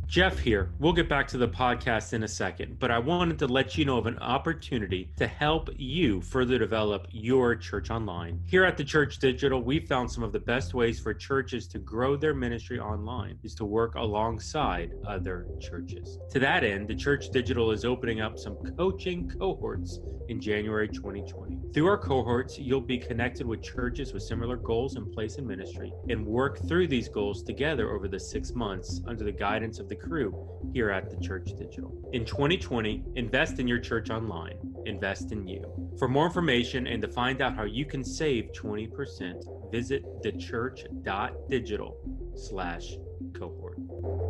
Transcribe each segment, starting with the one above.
Jeff here. We'll get back to the podcast in a second, but I wanted to let you know of an opportunity to help you further develop your church online. Here at the Church Digital, we found some of the best ways for churches to grow their ministry online is to work alongside other churches. To that end, the Church Digital is opening up some coaching cohorts in January 2020. Through our cohorts, you'll be connected with churches with similar goals in place in ministry and work through these goals together over the 6 months under the guidance of the crew here at the Church Digital. In 2020, invest in your church online. Invest in you. For more information and to find out how you can save 20%, visit thechurch.digital/cohort.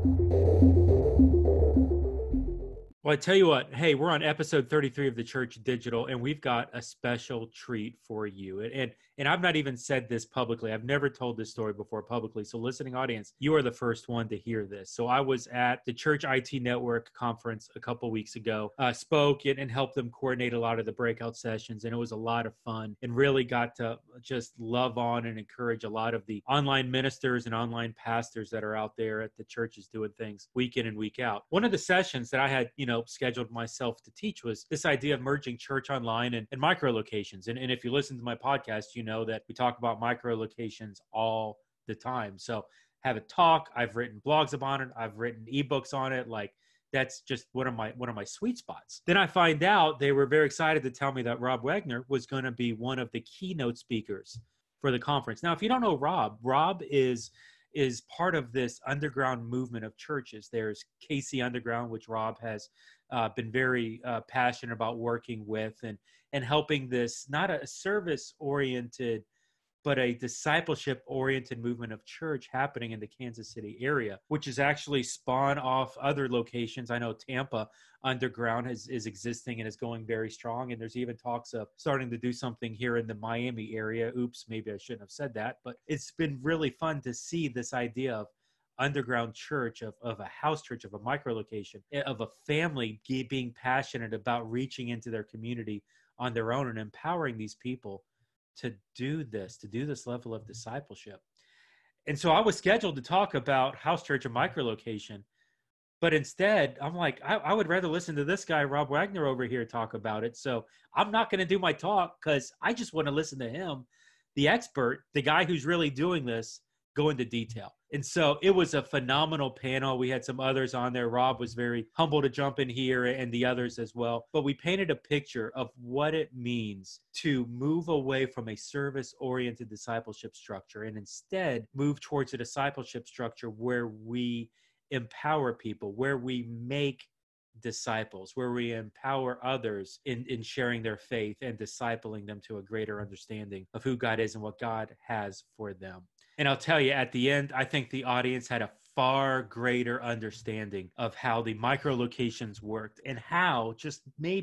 Well, I tell you what, hey, we're on episode 33 of the Church Digital, and we've got a special treat for you. And I've not even said this publicly. I've never told this story before publicly. So listening audience, you are the first one to hear this. So I was at the Church IT Network conference a couple weeks ago, spoke and helped them coordinate a lot of the breakout sessions. And it was a lot of fun and really got to just love on and encourage a lot of the online ministers and online pastors that are out there at the churches doing things week in and week out. One of the sessions that I had, scheduled myself to teach was this idea of merging church online and micro locations. And if you listen to my podcast, you know that we talk about micro locations all the time. So have a talk. I've written blogs about it. I've written ebooks on it. Like that's just one of my sweet spots. Then I find out they were very excited to tell me that Rob Wagner was going to be one of the keynote speakers for the conference. Now, if you don't know Rob is part of this underground movement of churches. There's KC Underground, which Rob has been very passionate about working with and helping this, not a service-oriented, but a discipleship-oriented movement of church happening in the Kansas City area, which is actually spawned off other locations. I know Tampa Underground is existing and is going very strong, and there's even talks of starting to do something here in the Miami area. Oops, maybe I shouldn't have said that, but it's been really fun to see this idea of underground church, of a house church, of a micro location, of a family being passionate about reaching into their community on their own and empowering these people to do this level of discipleship. And so I was scheduled to talk about house church and micro location, but instead I'm like, I would rather listen to this guy, Rob Wagner, over here talk about it. So I'm not going to do my talk because I just want to listen to him, the expert, the guy who's really doing this, go into detail. And so it was a phenomenal panel. We had some others on there. Rob was very humble to jump in here and the others as well. But we painted a picture of what it means to move away from a service-oriented discipleship structure and instead move towards a discipleship structure where we empower people, where we make disciples, where we empower others in sharing their faith and discipling them to a greater understanding of who God is and what God has for them. And I'll tell you, at the end, I think the audience had a far greater understanding of how the micro locations worked and how just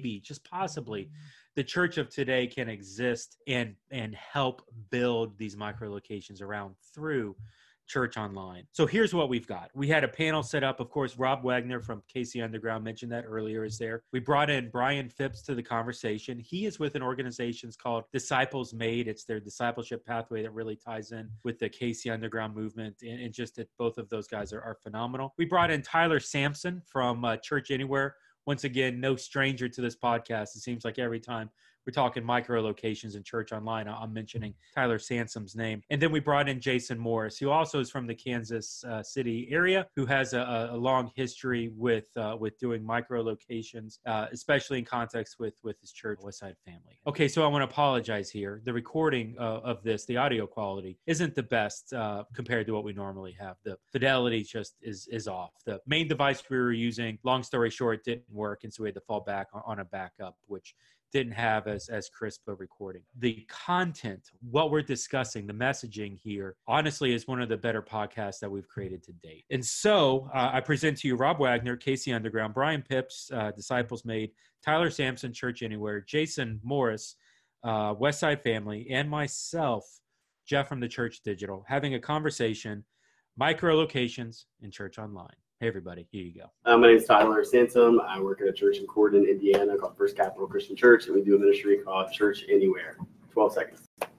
possibly the church of today can exist and help build these micro locations around through church online. So here's what we've got. We had a panel set up. Of course, Rob Wagner from KC Underground, mentioned that earlier, is there. We brought in Brian Phipps to the conversation. He is with an organization called Disciples Made. It's their discipleship pathway that really ties in with the KC Underground movement. And just that both of those guys are phenomenal. We brought in Tyler Sampson from Church Anywhere. Once again, no stranger to this podcast. It seems like every time we're talking micro locations and church online, I'm mentioning Tyler Sansom's name. And then we brought in Jason Morris, who also is from the Kansas City area, who has a long history with doing micro locations, especially in context with his church, Westside Family. Okay, so I want to apologize here. The recording of this, the audio quality, isn't the best compared to what we normally have. The fidelity just is off. The main device we were using, long story short, didn't work, and so we had to fall back on a backup, which didn't have as crisp a recording. The content, what we're discussing, the messaging here, honestly is one of the better podcasts that we've created to date. And so I present to you Rob Wagner, KC Underground, Brian Phipps, Disciples Made, Tyler Sampson, Church Anywhere, Jason Morris, Westside Family, and myself, Jeff from the Church Digital, having a conversation, micro locations and church online. Hey, everybody, here you go. My name is Tyler Sansom. I work at a church in Corydon, Indiana called First Capital Christian Church, and we do a ministry called Church Anywhere. 12 seconds.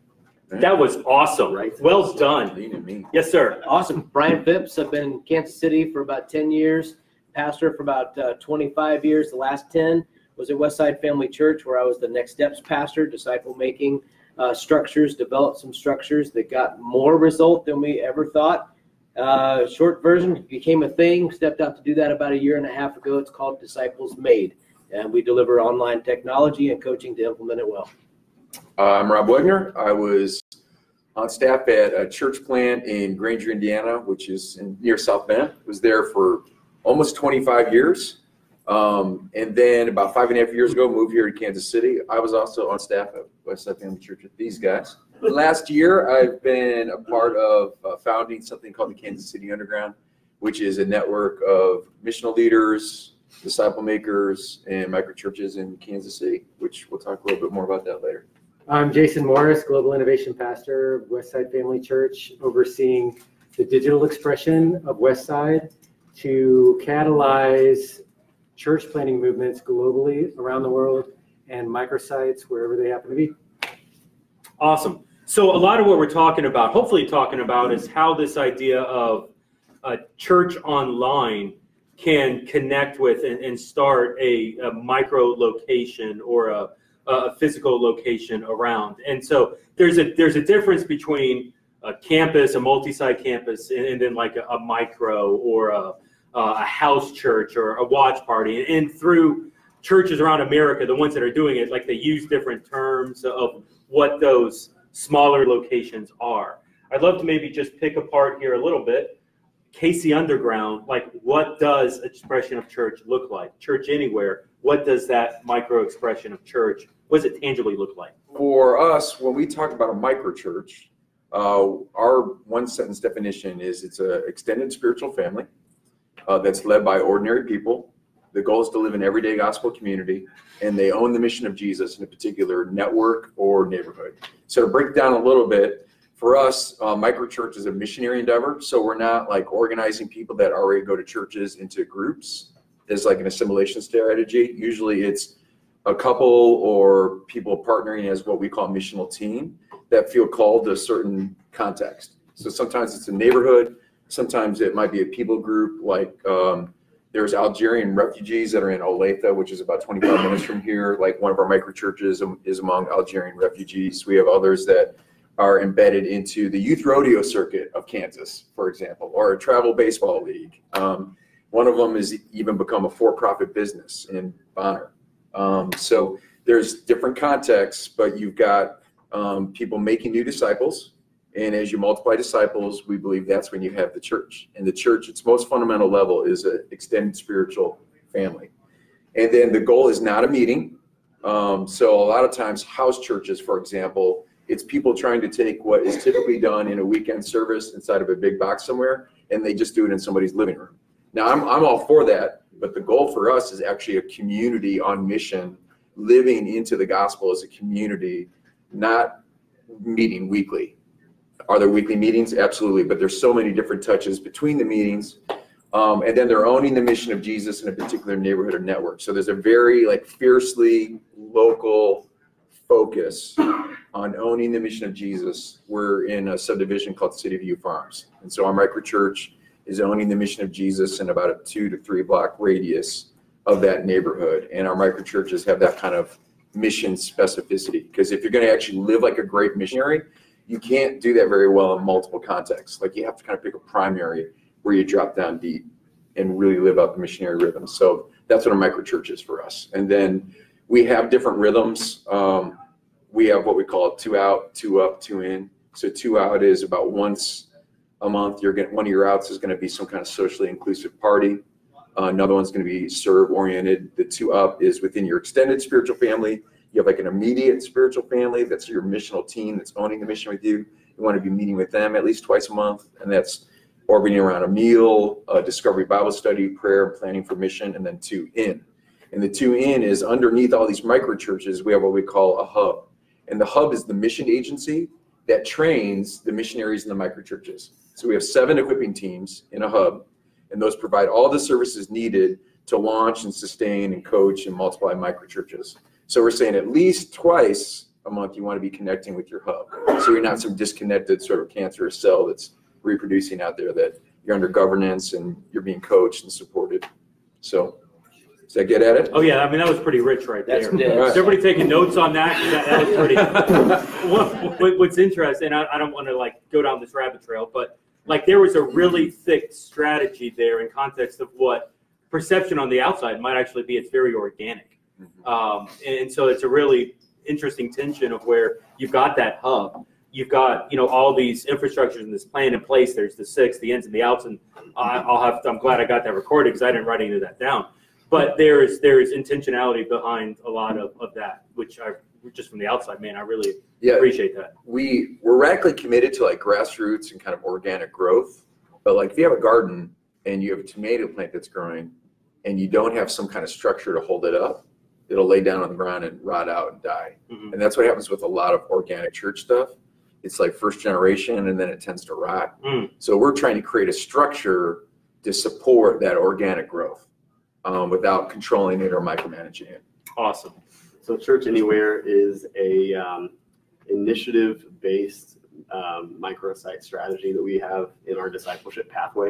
That was awesome. Right? Well done. Yes, sir. Awesome. Brian Phipps. I've been in Kansas City for about 10 years. pastor for about 25 years. The last 10 was at Westside Family Church, where I was the Next Steps pastor, disciple making structures, developed some structures that got more result than we ever thought. Short version, became a thing, stepped out to do that about a year and a half ago. It's called Disciples Made, and we deliver online technology and coaching to implement it well. I'm Rob Wegner. I was on staff at a church plant in Granger, Indiana, which is near South Bend. Was there for almost 25 years. And then about 5.5 years ago, moved here to Kansas City. I was also on staff at Westside Family Church with these guys. Last year, I've been a part of founding something called the Kansas City Underground, which is a network of missional leaders, disciple makers, and microchurches in Kansas City, which we'll talk a little bit more about that later. I'm Jason Morris, Global Innovation Pastor of Westside Family Church, overseeing the digital expression of Westside to catalyze church planting movements globally around the world and microsites wherever they happen to be. Awesome. So a lot of what we're talking about, hopefully talking about, is how this idea of a church online can connect with and start a micro location or a physical location around. And so there's a difference between a campus, a multi-site campus, and then like a micro or a house church or a watch party. And through churches around America, the ones that are doing it, like they use different terms of what those smaller locations are. I'd love to maybe just pick apart here a little bit. KC Underground, like what does expression of church look like? Church Anywhere, what does that micro expression of church, what does it tangibly look like? For us, when we talk about a microchurch, our one sentence definition is it's an extended spiritual family that's led by ordinary people. The goal is to live in everyday gospel community, and they own the mission of Jesus in a particular network or neighborhood. So to break down a little bit, for us, microchurch is a missionary endeavor. So we're not like organizing people that already go to churches into groups as like an assimilation strategy. Usually it's a couple or people partnering as what we call a missional team that feel called to a certain context. So sometimes it's a neighborhood. Sometimes it might be a people group, like there's Algerian refugees that are in Olathe, which is about 25 minutes from here. Like one of our microchurches is among Algerian refugees. We have others that are embedded into the youth rodeo circuit of Kansas, for example, or a travel baseball league. One of them has even become a for-profit business in Bonner. So there's different contexts, but you've got people making new disciples. And as you multiply disciples, we believe that's when you have the church. And the church, its most fundamental level, is an extended spiritual family. And then the goal is not a meeting. So a lot of times house churches, for example, it's people trying to take what is typically done in a weekend service inside of a big box somewhere, and they just do it in somebody's living room. Now, I'm all for that, but the goal for us is actually a community on mission, living into the gospel as a community, not meeting weekly. Are there weekly meetings? Absolutely, but there's so many different touches between the meetings, and then they're owning the mission of Jesus in a particular neighborhood or network. So there's a very like fiercely local focus on owning the mission of Jesus. We're in a subdivision called City View Farms, and so our microchurch is owning the mission of Jesus in about a 2 to 3 block radius of that neighborhood. And our microchurches have that kind of mission specificity, because if you're going to actually live like a great missionary, you can't do that very well in multiple contexts. Like you have to kind of pick a primary where you drop down deep and really live out the missionary rhythm. So that's what a microchurch is for us. And then we have different rhythms. We have what we call 2 out, 2 up, 2 in. So 2 out is about once a month. One of your outs is going to be some kind of socially inclusive party. Another one's going to be serve oriented. The 2 up is within your extended spiritual family. You have like an immediate spiritual family. That's your missional team that's owning the mission with you. You want to be meeting with them at least twice a month. And that's orbiting around a meal, a discovery Bible study, prayer, and planning for mission, and then 2 in. And the 2 in is underneath all these microchurches, we have what we call a hub. And the hub is the mission agency that trains the missionaries in the microchurches. So we have 7 equipping teams in a hub, and those provide all the services needed to launch and sustain and coach and multiply microchurches. So we're saying at least twice a month you want to be connecting with your hub. So you're not some disconnected sort of cancerous cell that's reproducing out there, that you're under governance and you're being coached and supported. So, does that get at it? Oh yeah, I mean that was pretty rich right there. That's Is it. everybody taking notes on that? That was pretty. What's interesting, I don't want to like go down this rabbit trail, but like there was a really thick strategy there in context of what perception on the outside might actually be. It's very organic, and so it's a really interesting tension of where you've got that hub. You've got, all these infrastructures and this plan in place. There's the 6, the ins and the outs, and I'm glad I got that recorded because I didn't write any of that down. But there is intentionality behind a lot of that, which just from the outside, man, I really appreciate that. We're radically committed to like grassroots and kind of organic growth. But like if you have a garden and you have a tomato plant that's growing and you don't have some kind of structure to hold it up, it'll lay down on the ground and rot out and die. Mm-hmm. And that's what happens with a lot of organic church stuff. It's like first generation and then it tends to rot. So we're trying to create a structure to support that organic growth without controlling it or micromanaging it. Awesome. So Church Anywhere is a initiative-based microsite strategy that we have in our discipleship pathway.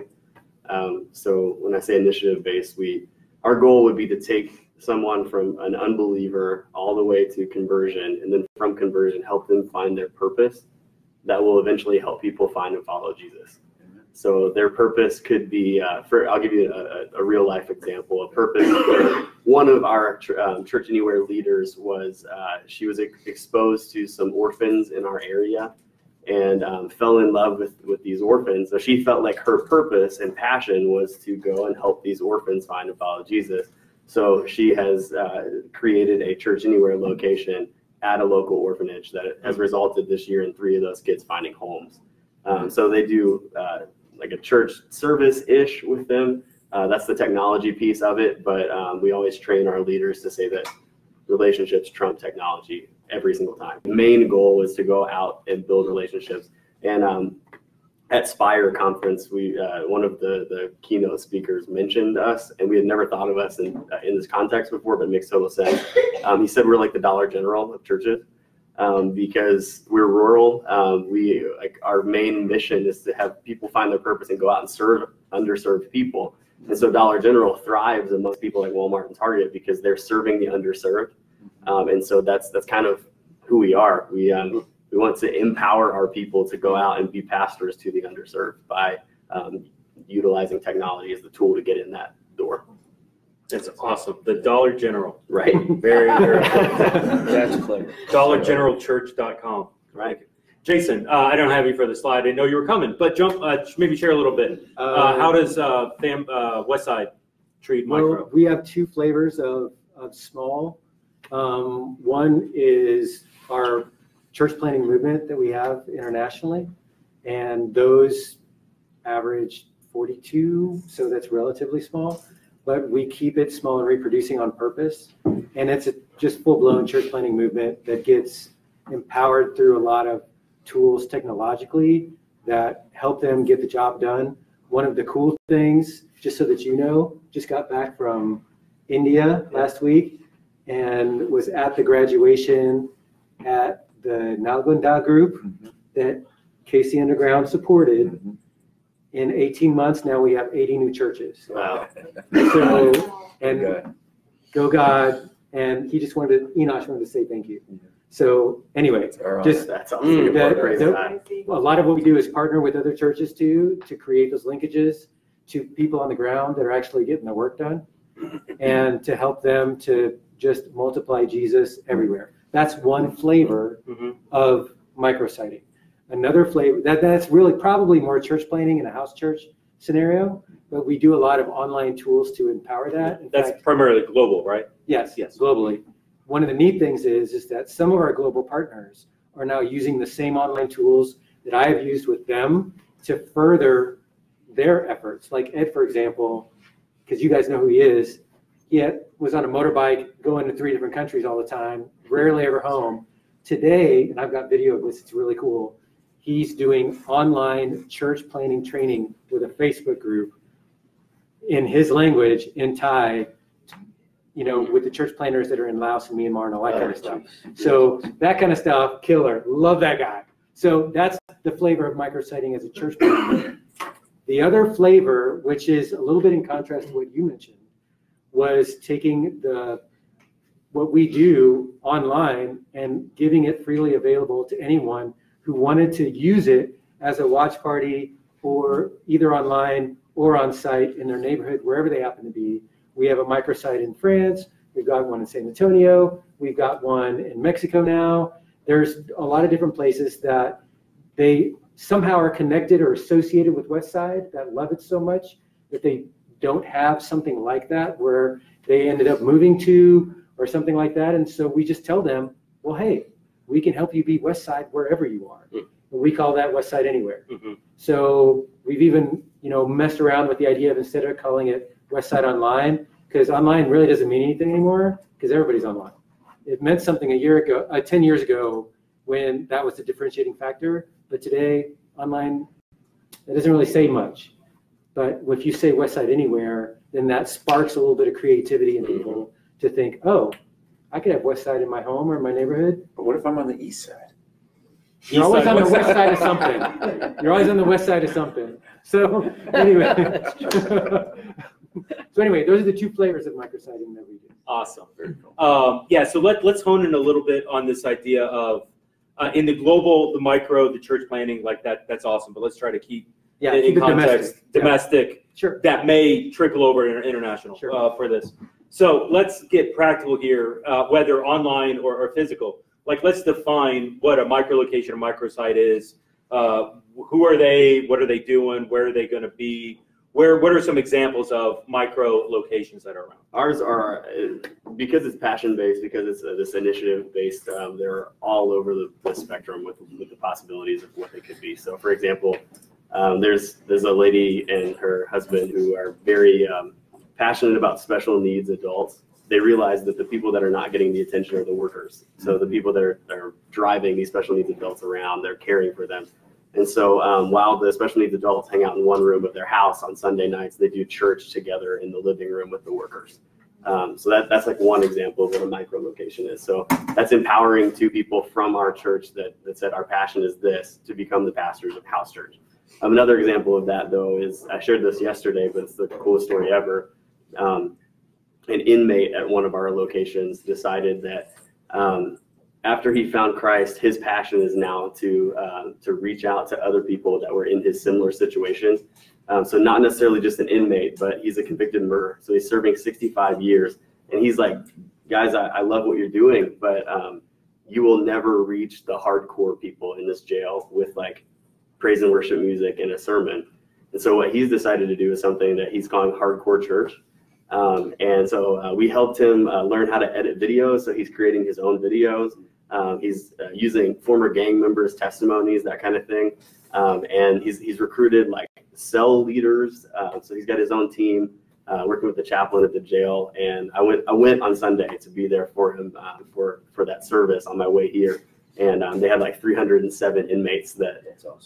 So when I say initiative-based, our goal would be to take someone from an unbeliever all the way to conversion, and then from conversion help them find their purpose that will eventually help people find and follow Jesus. So their purpose could be, I'll give you a real life example. A purpose where one of our Church Anywhere leaders she was exposed to some orphans in our area and fell in love with these orphans. So she felt like her purpose and passion was to go and help these orphans find and follow Jesus. So she has created a Church Anywhere location at a local orphanage that has resulted this year in 3 of those kids finding homes. So they do like a church service-ish with them. That's the technology piece of it, but we always train our leaders to say that relationships trump technology every single time. The main goal was to go out and build relationships. And at Spire conference, one of the keynote speakers mentioned us, and we had never thought of us in this context before, but it makes total sense. He said we're like the Dollar General of churches because we're rural. Our main mission is to have people find their purpose and go out and serve underserved people. And so Dollar General thrives amongst people like Walmart and Target because they're serving the underserved. And so that's kind of who we are. We want to empower our people to go out and be pastors to the underserved by utilizing technology as the tool to get in that door. That's awesome. The Dollar General. Right. Very, very That's clear. DollarGeneralChurch.com. Right. Jason, I don't have you for the slide. I didn't know you were coming, but maybe share a little bit. How does Westside treat micro? Well, we have 2 flavors of small. One is our church planning movement that we have internationally, and those average 42, so that's relatively small, but we keep it small and reproducing on purpose. And it's a just full-blown church planning movement that gets empowered through a lot of tools technologically that help them get the job done. One of the cool things, just so that you know, just got back from India last week and was at the graduation at the Nalgonda group that KC Underground supported. In 18 months now we have 80 new churches. Wow. So, and go God, and Enosh wanted to say thank you. So anyway, just that's awesome. a lot of what we do is partner with other churches too, to create those linkages to people on the ground that are actually getting their work done and to help them to just multiply Jesus everywhere. That's one flavor of micrositing. Another flavor, that's really probably more church planning in a house church scenario, but we do a lot of online tools to empower that. In That's fact, primarily global, right? Yes, globally. One of the neat things is that some of our global partners are now using the same online tools that I have used with them to further their efforts. Like Ed, for example, because you guys know who he is, he was on a motorbike going to 3 different countries all the time, rarely ever home. Today, and I've got video of this, it's really cool, he's doing online church planning training with a Facebook group in his language, in Thai, with the church planners that are in Laos and Myanmar and all that kind of stuff. So that kind of stuff, killer. Love that guy. So that's the flavor of micrositing as a church. The other flavor, which is a little bit in contrast to what you mentioned, was taking what we do online and giving it freely available to anyone who wanted to use it as a watch party, or either online or on site in their neighborhood, wherever they happen to be. We have a microsite in France. We've got one in San Antonio. We've got one in Mexico now. There's a lot of different places that they somehow are connected or associated with Westside, that love it so much that they don't have something like that where they ended up moving to or something like that. And so we just tell them, well, hey, we can help you be Westside wherever you are. And we call that Westside Anywhere. So we've even, messed around with the idea of, instead of calling it Westside Online, because online really doesn't mean anything anymore because everybody's online. It meant something 10 years ago when that was the differentiating factor. But today, online, it doesn't really say much. But if you say Westside Anywhere, then that sparks a little bit of creativity in people to think, oh, I could have Westside in my home or in my neighborhood. But what if I'm on the east side? You're always on the west side of something. You're always on the west side of something. So anyway, those are the two flavors of micrositing that we do. Awesome. Yeah, so let's hone in a little bit on this idea of in the global, the micro, the church planning, like that's awesome. But let's try to keep in context, domestic. Sure. That may trickle over international for this. So let's get practical here, whether online or physical. Like, let's define what a micro-location or microsite is. Who are they? What are they doing? Where are they going to be? What are some examples of micro-locations that are around? Ours are, because it's passion-based, because it's this initiative-based, they're all over the spectrum with the possibilities of what they could be. So, for example, there's a lady and her husband who are very passionate about special needs adults. They realize that the people that are not getting the attention are the workers. So the people that are driving these special needs adults around, they're caring for them. And so while the special needs adults hang out in one room of their house on Sunday nights, they do church together in the living room with the workers. So that's like one example of what a micro location is. So that's empowering two people from our church that said our passion is this, to become the pastors of House Church. Another example of that, though, is I shared this yesterday, but it's the coolest story ever. An inmate at one of our locations decided that after he found Christ, his passion is now to reach out to other people that were in his similar situation. So not necessarily just an inmate, but he's a convicted murderer. So he's serving 65 years. And he's like, guys, I love what you're doing, but you will never reach the hardcore people in this jail with like praise and worship music and a sermon. And so what he's decided to do is something that he's calling hardcore church. And so we helped him learn how to edit videos. So he's creating his own videos. He's using former gang members' testimonies, that kind of thing. And he's recruited like cell leaders. So he's got his own team working with the chaplain at the jail. And I went on Sunday to be there for him for that service on my way here. And they had like 307 inmates that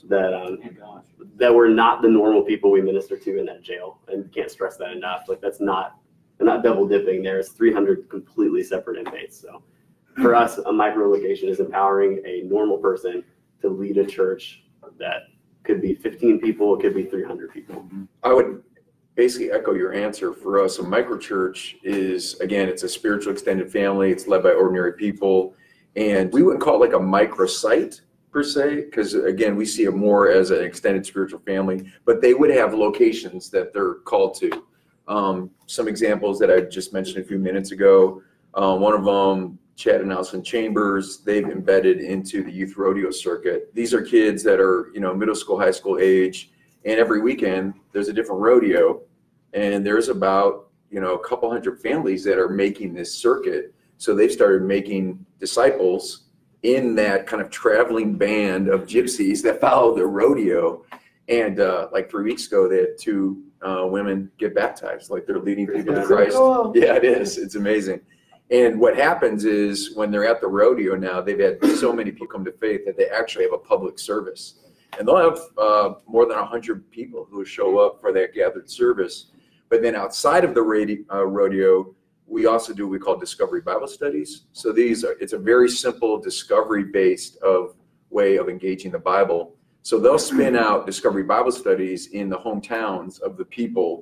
were not the normal people we minister to in that jail. And can't stress that enough. Like they're not double dipping. There's 300 completely separate inmates. So for us, a micro location is empowering a normal person to lead a church that could be 15 people, it could be 300 people. I would basically echo your answer. For us, a micro church is, again, it's a spiritual extended family. It's led by ordinary people. And we wouldn't call it like a microsite per se, because again, we see it more as an extended spiritual family, but they would have locations that they're called to. Some examples that I just mentioned a few minutes ago, one of them, Chad and Allison Chambers, they've embedded into the youth rodeo circuit. These are kids that are, middle school, high school age, and every weekend there's a different rodeo, and there's about, a couple hundred families that are making this circuit. So they've started making disciples in that kind of traveling band of gypsies that follow the rodeo. And like 3 weeks ago, they had two women get baptized. Like they're leading people to Christ. Yeah, it is. It's amazing. And what happens is when they're at the rodeo now, they've had so many people come to faith that they actually have a public service. And they'll have more than 100 people who show up for that gathered service. But then outside of the rodeo, we also do what we call discovery Bible studies. So it's a very simple discovery-based way of engaging the Bible. So they'll spin out discovery Bible studies in the hometowns of the people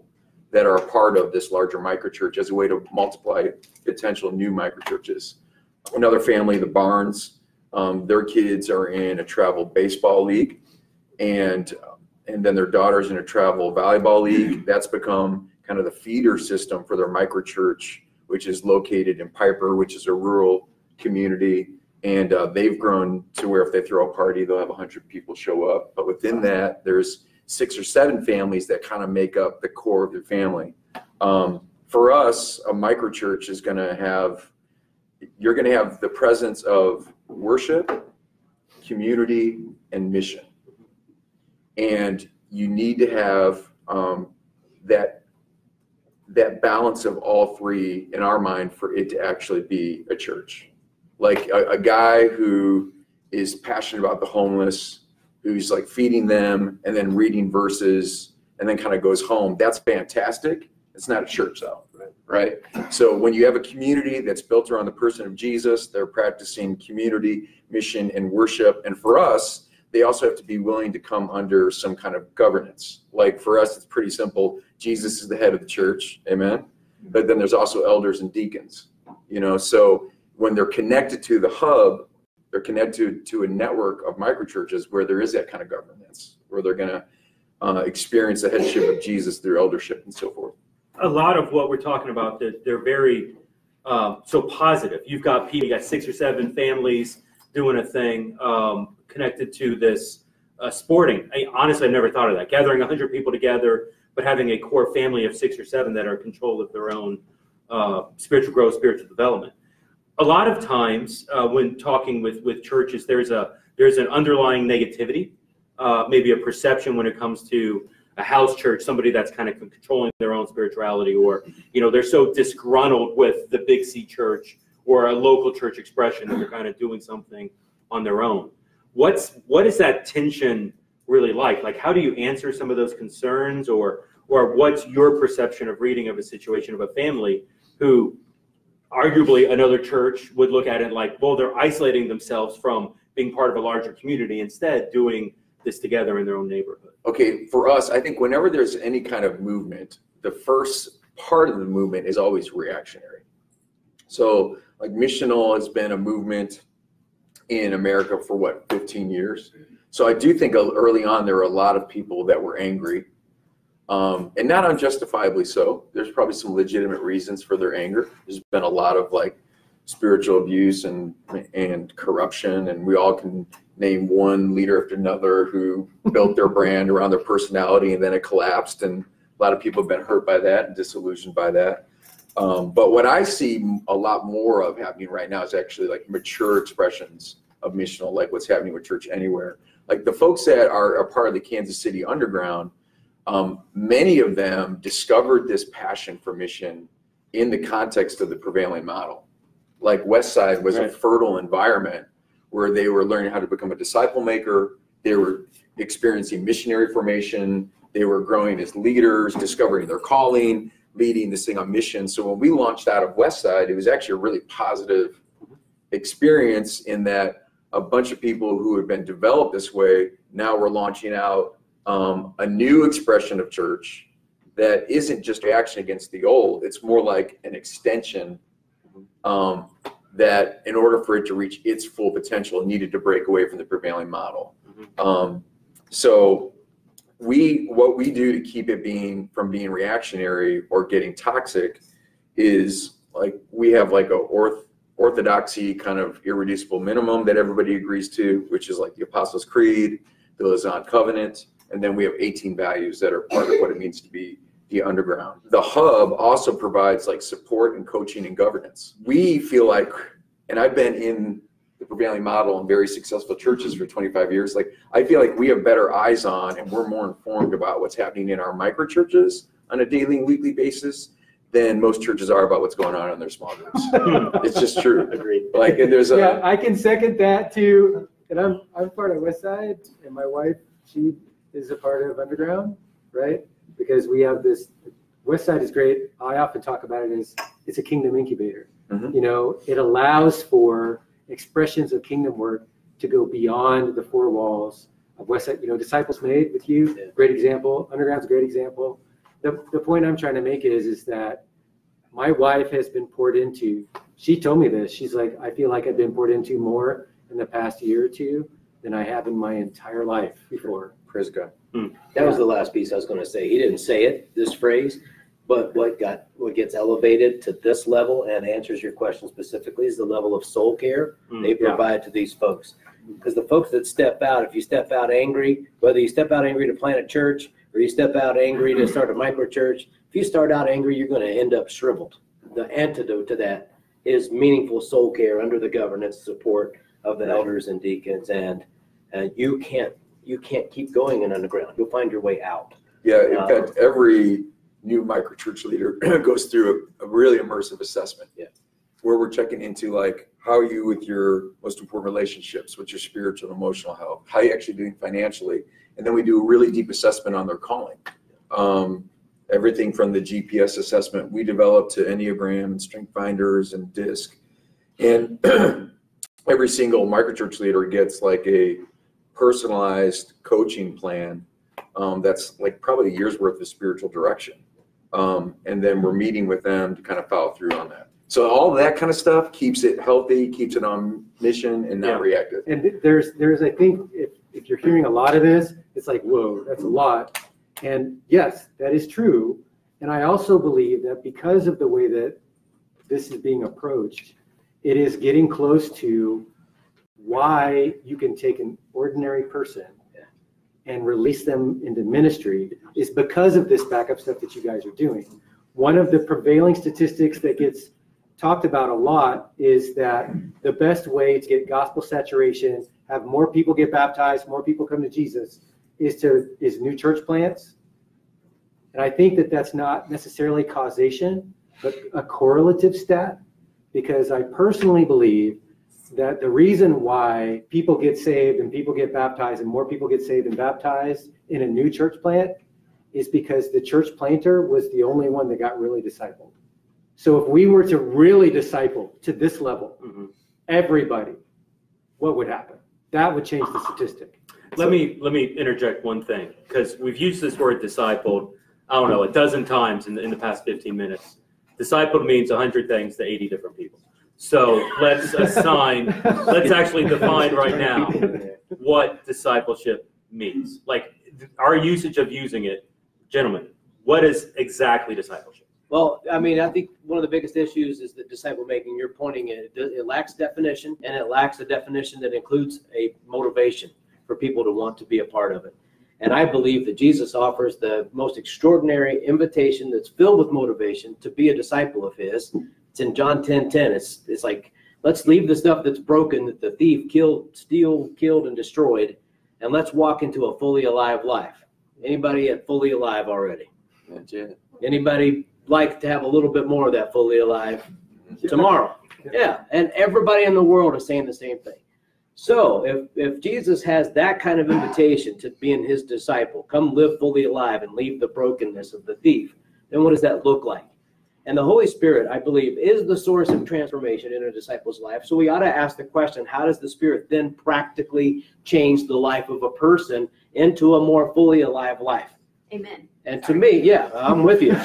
that are a part of this larger microchurch as a way to multiply potential new microchurches. Another family, the Barnes, their kids are in a travel baseball league, and then their daughter's in a travel volleyball league. That's become kind of the feeder system for their microchurch, which is located in Piper, which is a rural community. And they've grown to where if they throw a party, they'll have 100 people show up. But within that, there's 6 or 7 families that kind of make up the core of their family. For us, a microchurch is going to have, you're going to have the presence of worship, community, and mission. And you need to have that balance of all three in our mind for it to actually be a church. Like a guy who is passionate about the homeless, who's like feeding them and then reading verses and then kind of goes home. That's fantastic. It's not a church though, right? So when you have a community that's built around the person of Jesus, they're practicing community, mission, and worship. And for us, they also have to be willing to come under some kind of governance. Like for us, it's pretty simple. Jesus is the head of the church, amen? But then there's also elders and deacons, you know? So when they're connected to the hub, they're connected to a network of microchurches where there is that kind of governance, where they're going to experience the headship of Jesus through eldership and so forth. A lot of what we're talking about, they're very so positive. You've got people, you got 6 or 7 families doing a thing connected to this sporting. Honestly, I've never thought of that. Gathering 100 people together, but having a core family of 6 or 7 that are in control of their own spiritual growth, spiritual development. A lot of times when talking with churches, there's an underlying negativity, maybe a perception when it comes to a house church, somebody that's kind of controlling their own spirituality, or, you know, they're so disgruntled with the Big C church or a local church expression that they're kind of doing something on their own. What is that tension really like? Like, how do you answer some of those concerns, or what's your perception of reading of a situation of a family who arguably another church would look at it like, well, they're isolating themselves from being part of a larger community, instead doing this together in their own neighborhood? Okay, for us, I think whenever there's any kind of movement, the first part of the movement is always reactionary. So like missional has been a movement in America for what, 15 years? So I do think early on there were a lot of people that were angry, and not unjustifiably so. There's probably some legitimate reasons for their anger. There's been a lot of like spiritual abuse and corruption, and we all can name one leader after another who built their brand around their personality and then it collapsed, and a lot of people have been hurt by that and disillusioned by that. But what I see a lot more of happening right now is actually like mature expressions of missional, like what's happening with Church Anywhere. Like the folks that are a part of the Kansas City Underground, many of them discovered this passion for mission in the context of the prevailing model. Like Westside was a fertile environment where they were learning how to become a disciple maker. They were experiencing missionary formation. They were growing as leaders, discovering their calling, leading this thing on mission. So when we launched out of Westside, it was actually a really positive experience in that a bunch of people who had been developed this way, now we're launching out a new expression of church that isn't just reaction against the old. It's more like an extension that in order for it to reach its full potential, needed to break away from the prevailing model. So what we do to keep it from being reactionary or getting toxic is like we have like a orthodoxy kind of irreducible minimum that everybody agrees to, which is like the Apostles' Creed, the Lausanne Covenant, and then we have 18 values that are part of what it means to be the underground. The hub also provides like support and coaching and governance. We feel like, and I've been in the prevailing model in very successful churches for 25 years, like I feel like we have better eyes on and we're more informed about what's happening in our micro churches on a daily and weekly basis than most churches are about what's going on in their small groups. It's just true. Agreed. Like, and there's Yeah, I can second that too. And I'm part of Westside, and my wife, she is a part of Underground, right? Because we have this, Westside is great. I often talk about it as it's a kingdom incubator. Mhm. You know, it allows for expressions of kingdom work to go beyond the 4 walls of Westside. You know, Disciples Made with you, great example. Underground's a great example. the point I'm trying to make is that my wife has been poured into. She told me this. She's like, I feel like I've been poured into more in the past year or two than I have in my entire life before. Praise God. That was the last piece I was going to say. He didn't say it, this phrase, but what gets elevated to this level and answers your question specifically is the level of soul care they provide to these folks. Because the folks that step out, if you step out angry, whether you step out angry to plant a church or you step out angry to start a micro church, if you start out angry, you're going to end up shriveled. The antidote to that is meaningful soul care under the governance support of the elders and deacons, and you can't keep going in underground. You'll find your way out. Yeah, in fact, every new microchurch leader goes through a really immersive assessment. Yeah. Where we're checking into like, how are you with your most important relationships, with your spiritual and emotional health, how are you actually doing financially, and then we do a really deep assessment on their calling. Everything from the GPS assessment we developed to Enneagram and Strength Finders and DISC, and every single microchurch leader gets like a personalized coaching plan that's like probably a year's worth of spiritual direction. And then we're meeting with them to kind of follow through on that. So all of that kind of stuff keeps it healthy, keeps it on mission and not reactive. And there's I think if you're hearing a lot of this, it's like, whoa, that's a lot. And yes, that is true. And I also believe that because of the way that this is being approached, it is getting close to why you can take an ordinary person and release them into ministry is because of this backup stuff that you guys are doing. One of the prevailing statistics that gets talked about a lot is that the best way to get gospel saturation, have more people get baptized, more people come to Jesus, is new church plants. And I think that that's not necessarily causation, but a correlative stat, because I personally believe that the reason why people get saved and people get baptized and more people get saved and baptized in a new church plant is because the church planter was the only one that got really discipled. So if we were to really disciple to this level, everybody, what would happen? That would change the statistic. Let me interject one thing, because we've used this word discipled, I don't know, a dozen times in the past 15 minutes. Discipled means 100 things to 80 different people. So let's actually define right now what discipleship means. Like our usage of using it, gentlemen, what is exactly discipleship? Well, I mean, I think one of the biggest issues is that disciple making, you're pointing at it lacks definition, and it lacks a definition that includes a motivation for people to want to be a part of it. And I believe that Jesus offers the most extraordinary invitation that's filled with motivation to be a disciple of his. It's in John 10:10. It's like, let's leave the stuff that's broken, that the thief killed, and destroyed, and let's walk into a fully alive life. Anybody at fully alive already? That's it. Anybody like to have a little bit more of that fully alive tomorrow? Yeah, and everybody in the world is saying the same thing. So if Jesus has that kind of invitation to being his disciple, come live fully alive and leave the brokenness of the thief, then what does that look like? And the Holy Spirit, I believe, is the source of transformation in a disciple's life. So we ought to ask the question, how does the Spirit then practically change the life of a person into a more fully alive life? Amen. And to me, yeah, I'm with you.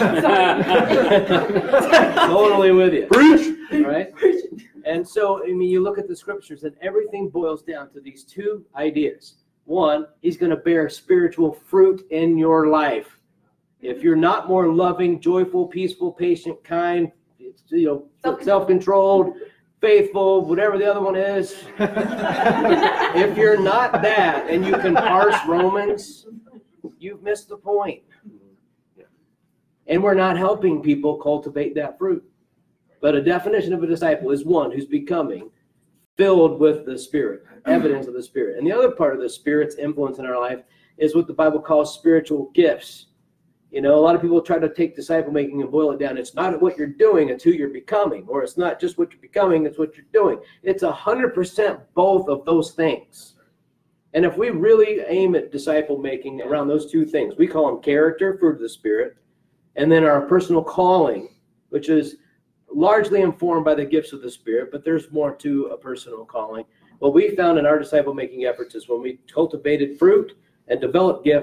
Totally with you. Preach! Right? And so, I mean, you look at the scriptures and everything boils down to these two ideas. One, he's going to bear spiritual fruit in your life. If you're not more loving, joyful, peaceful, patient, kind, self-controlled, faithful, whatever the other one is, if you're not that and you can parse Romans, you've missed the point. And we're not helping people cultivate that fruit. But a definition of a disciple is one who's becoming filled with the Spirit, evidence of the Spirit. And the other part of the Spirit's influence in our life is what the Bible calls spiritual gifts. You know, a lot of people try to take disciple making and boil it down. It's not what you're doing, it's who you're becoming. Or it's not just what you're becoming, it's what you're doing. It's 100% both of those things. And if we really aim at disciple making around those two things, we call them character, fruit of the Spirit, and then our personal calling, which is largely informed by the gifts of the Spirit, but there's more to a personal calling. What we found in our disciple-making efforts is when we cultivated fruit and developed gifts,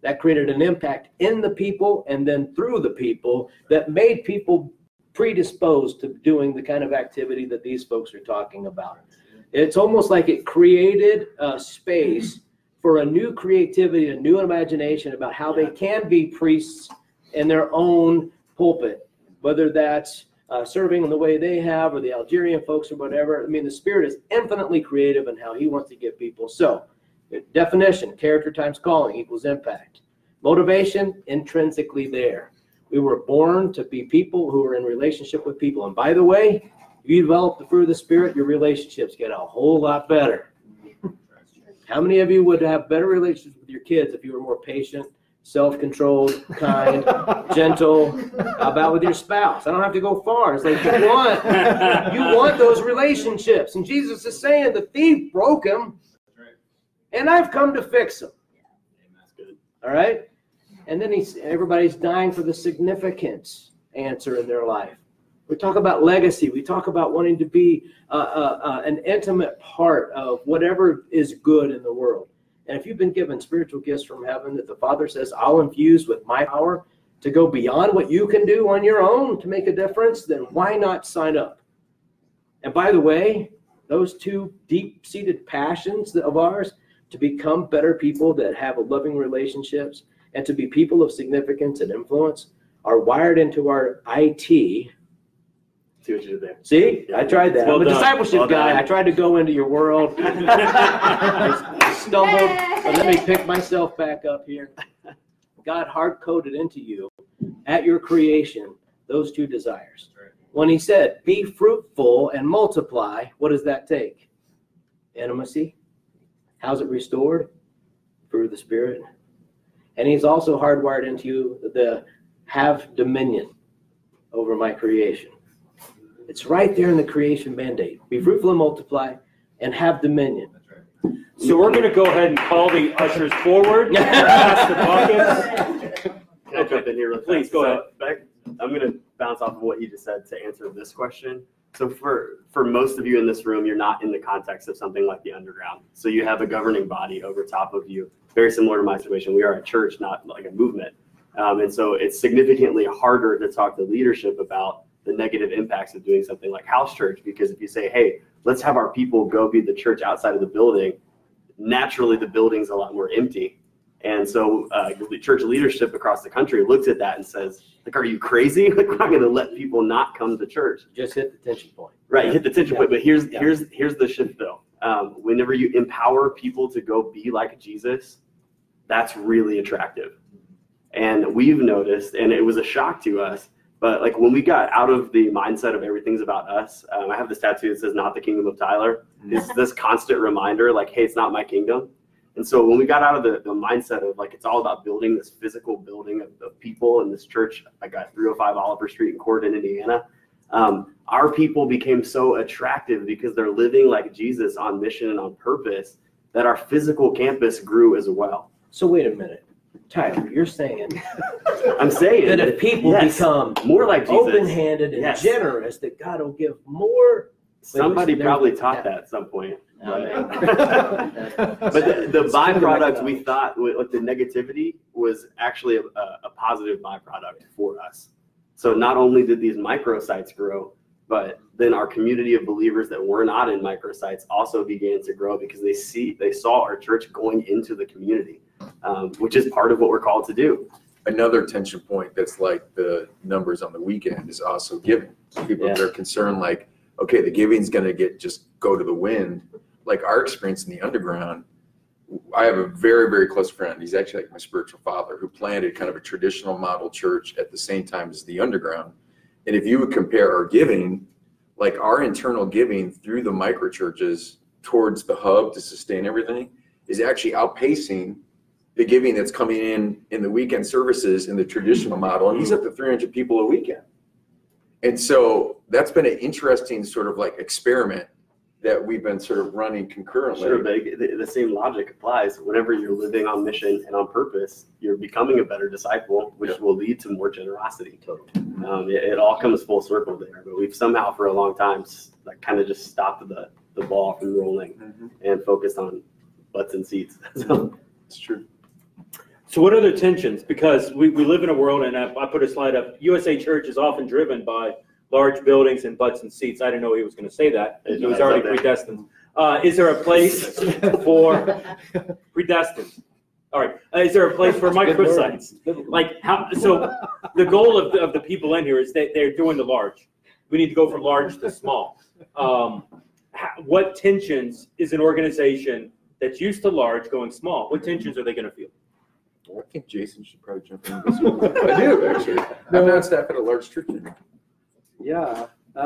That created an impact in the people and then through the people that made people predisposed to doing the kind of activity that these folks are talking about. It's almost like it created a space for a new creativity, a new imagination about how they can be priests in their own pulpit, whether that's serving in the way they have or the Algerian folks or whatever. I mean, the Spirit is infinitely creative in how he wants to get people. So, definition, character times calling equals impact. Motivation, intrinsically there. We were born to be people who are in relationship with people. And by the way, if you develop the fruit of the Spirit, your relationships get a whole lot better. How many of you would have better relationships with your kids if you were more patient, self-controlled, kind, gentle? How about with your spouse? I don't have to go far. It's like you want those relationships. And Jesus is saying the thief broke them, and I've come to fix them. All right? And then everybody's dying for the significance answer in their life. We talk about legacy. We talk about wanting to be an intimate part of whatever is good in the world. And if you've been given spiritual gifts from heaven that the Father says, I'll infuse with my power to go beyond what you can do on your own to make a difference, then why not sign up? And by the way, those two deep-seated passions of ours to become better people that have loving relationships and to be people of significance and influence are wired into our IT. See what you did there. See, I tried that. Well I'm a done. discipleship Well guy. done. I tried to go into your world. I stumbled, but let me pick myself back up here. God hard-coded into you at your creation those two desires. When he said, be fruitful and multiply, what does that take? Intimacy. How's it restored? Through the Spirit. And he's also hardwired into you the have dominion over my creation. It's right there in the creation mandate. Be fruitful and multiply and have dominion. So we're going to go ahead and call the ushers forward. Pass the buckets. Can I jump in here real quick? Please, go ahead. I'm going to bounce off of what he just said to answer this question. So for most of you in this room, you're not in the context of something like the underground. So you have a governing body over top of you. Very similar to my situation. We are a church, not like a movement. And so it's significantly harder to talk to leadership about the negative impacts of doing something like house church, because if you say, hey, let's have our people go be the church outside of the building, naturally the building's a lot more empty. And so the church leadership across the country looks at that and says, like, are you crazy? Like, we're not going to let people not come to church. Just hit the tension point. Right, hit the tension point. But here's the shift, though. Whenever you empower people to go be like Jesus, that's really attractive. And we've noticed, and it was a shock to us, but like when we got out of the mindset of everything's about us, I have this tattoo that says, not the kingdom of Tyler. It's this constant reminder, like, hey, it's not my kingdom. And so when we got out of the mindset of like, it's all about building this physical building of people in this church, I got 305 Oliver Street in Corydon, Indiana. Our people became so attractive because they're living like Jesus on mission and on purpose that our physical campus grew as well. So wait a minute. Tyler, you're saying I'm saying that if people become more like Jesus, open-handed and generous, that God will give more. Somebody probably taught that at some point. But the byproduct, we thought, like the negativity, was actually a positive byproduct for us. So not only did these microsites grow, but then our community of believers that were not in microsites also began to grow because they saw our church going into the community, which is part of what we're called to do. Another tension point that's like the numbers on the weekend is also giving. People that are concerned, like, okay, the giving's going to just go to the wind. Like our experience in the underground, I have a very, very close friend. He's actually like my spiritual father, who planted kind of a traditional model church at the same time as the underground. And if you would compare our giving, like our internal giving through the micro churches towards the hub to sustain everything is actually outpacing the giving that's coming in the weekend services in the traditional model. And he's up to 300 people a weekend. And so that's been an interesting sort of like experiment that we've been sort of running concurrently. Sure, but the same logic applies. Whenever you're living on mission and on purpose, you're becoming a better disciple, which will lead to more generosity. It all comes full circle there. But we've somehow, for a long time, like kind of just stopped the ball from rolling and focused on butts and seats. So it's true. So what other tensions? Because we live in a world, and I put a slide up, USA Church is often driven by large buildings and butts and seats. I didn't know he was going to say that. It was already predestined. Is there a place for predestined? All right. Is there a place for microsites? Like how? So the goal of the people in here is that they're doing the large. We need to go from large to small. What tensions is an organization that's used to large going small? What tensions are they going to feel? Well, I think Jason should probably jump in this one. I do, actually. I'm not staff at a large church anymore. Yeah,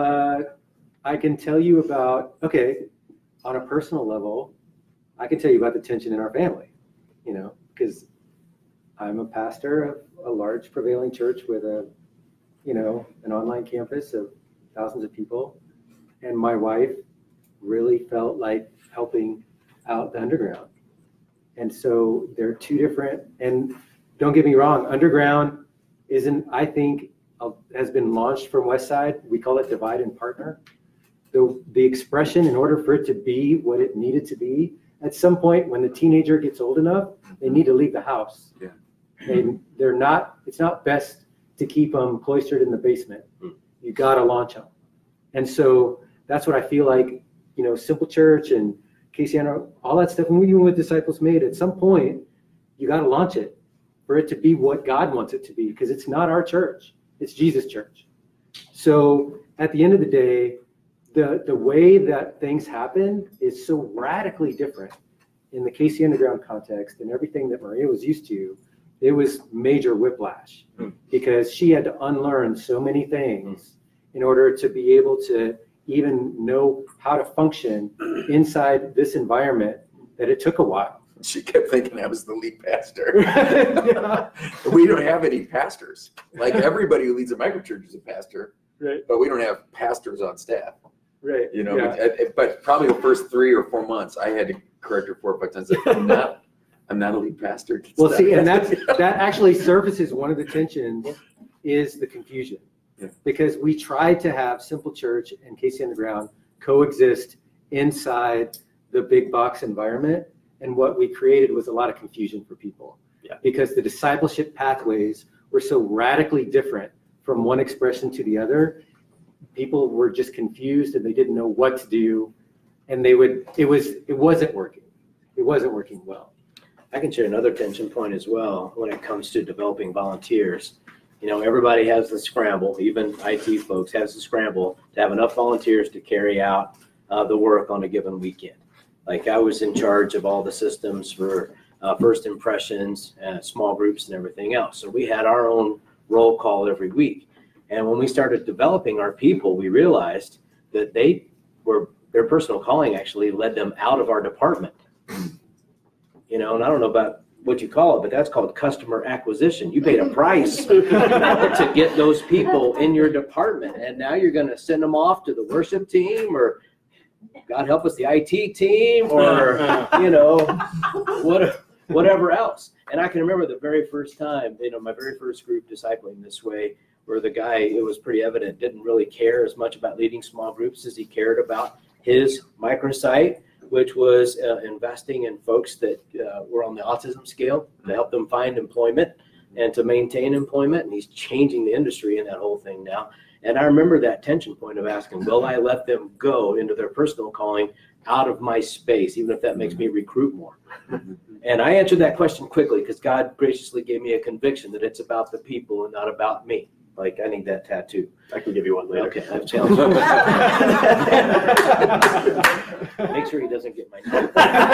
I can tell you about, okay, on a personal level, I can tell you about the tension in our family, you know, because I'm a pastor of a large prevailing church with a, you know, an online campus of thousands of people. And my wife really felt like helping out the underground. And so they're two different, and don't get me wrong, underground isn't, I think, has been launched from Westside. We call it divide and partner. The expression, in order for it to be what it needed to be, at some point when the teenager gets old enough, they need to leave the house. Yeah. And it's not best to keep them cloistered in the basement. You gotta launch them. And so that's what I feel like, you know, Simple Church and KCN, all that stuff, and even with Disciples Made, at some point, you gotta launch it for it to be what God wants it to be, because it's not our church, it's Jesus' church. So at the end of the day, the way that things happen is so radically different in the KC Underground context and everything that Maria was used to. It was major whiplash because she had to unlearn so many things in order to be able to even know how to function inside this environment, that it took a while. She kept thinking I was the lead pastor. Yeah. We don't have any pastors. Like everybody who leads a microchurch is a pastor, Right. but we don't have pastors on staff. Right. You know, Yeah. but probably the first 3 or 4 months, I had to correct her 4 or 5 times. Like, I'm not a lead pastor. Well, see, and that actually surfaces one of the tensions is the confusion. Yeah. Because we tried to have Simple Church and KC Underground coexist inside the big box environment. And what we created was a lot of confusion for people. Yeah. Because the discipleship pathways were so radically different from one expression to the other. People were just confused and they didn't know what to do. And it wasn't working. It wasn't working well. I can share another tension point as well when it comes to developing volunteers. You know, everybody has the scramble, even IT folks has the scramble to have enough volunteers to carry out the work on a given weekend. Like I was in charge of all the systems for first impressions, small groups and everything else. So we had our own roll call every week. And when we started developing our people, we realized that their personal calling actually led them out of our department. You know, and I don't know about what you call it, but that's called customer acquisition. You paid a price to get those people in your department, and now you're going to send them off to the worship team, or God help us, the IT team, or you know, whatever else. And I can remember the very first time, you know, my very first group discipling this way, where the guy, it was pretty evident, didn't really care as much about leading small groups as he cared about his microsite, which was investing in folks that were on the autism scale to help them find employment and to maintain employment. And he's changing the industry in that whole thing now. And I remember that tension point of asking, will I let them go into their personal calling out of my space, even if that makes me recruit more? And I answered that question quickly because God graciously gave me a conviction that it's about the people and not about me. Like, I need that tattoo. I can give you one later. Okay, that sounds Make sure he doesn't get my name.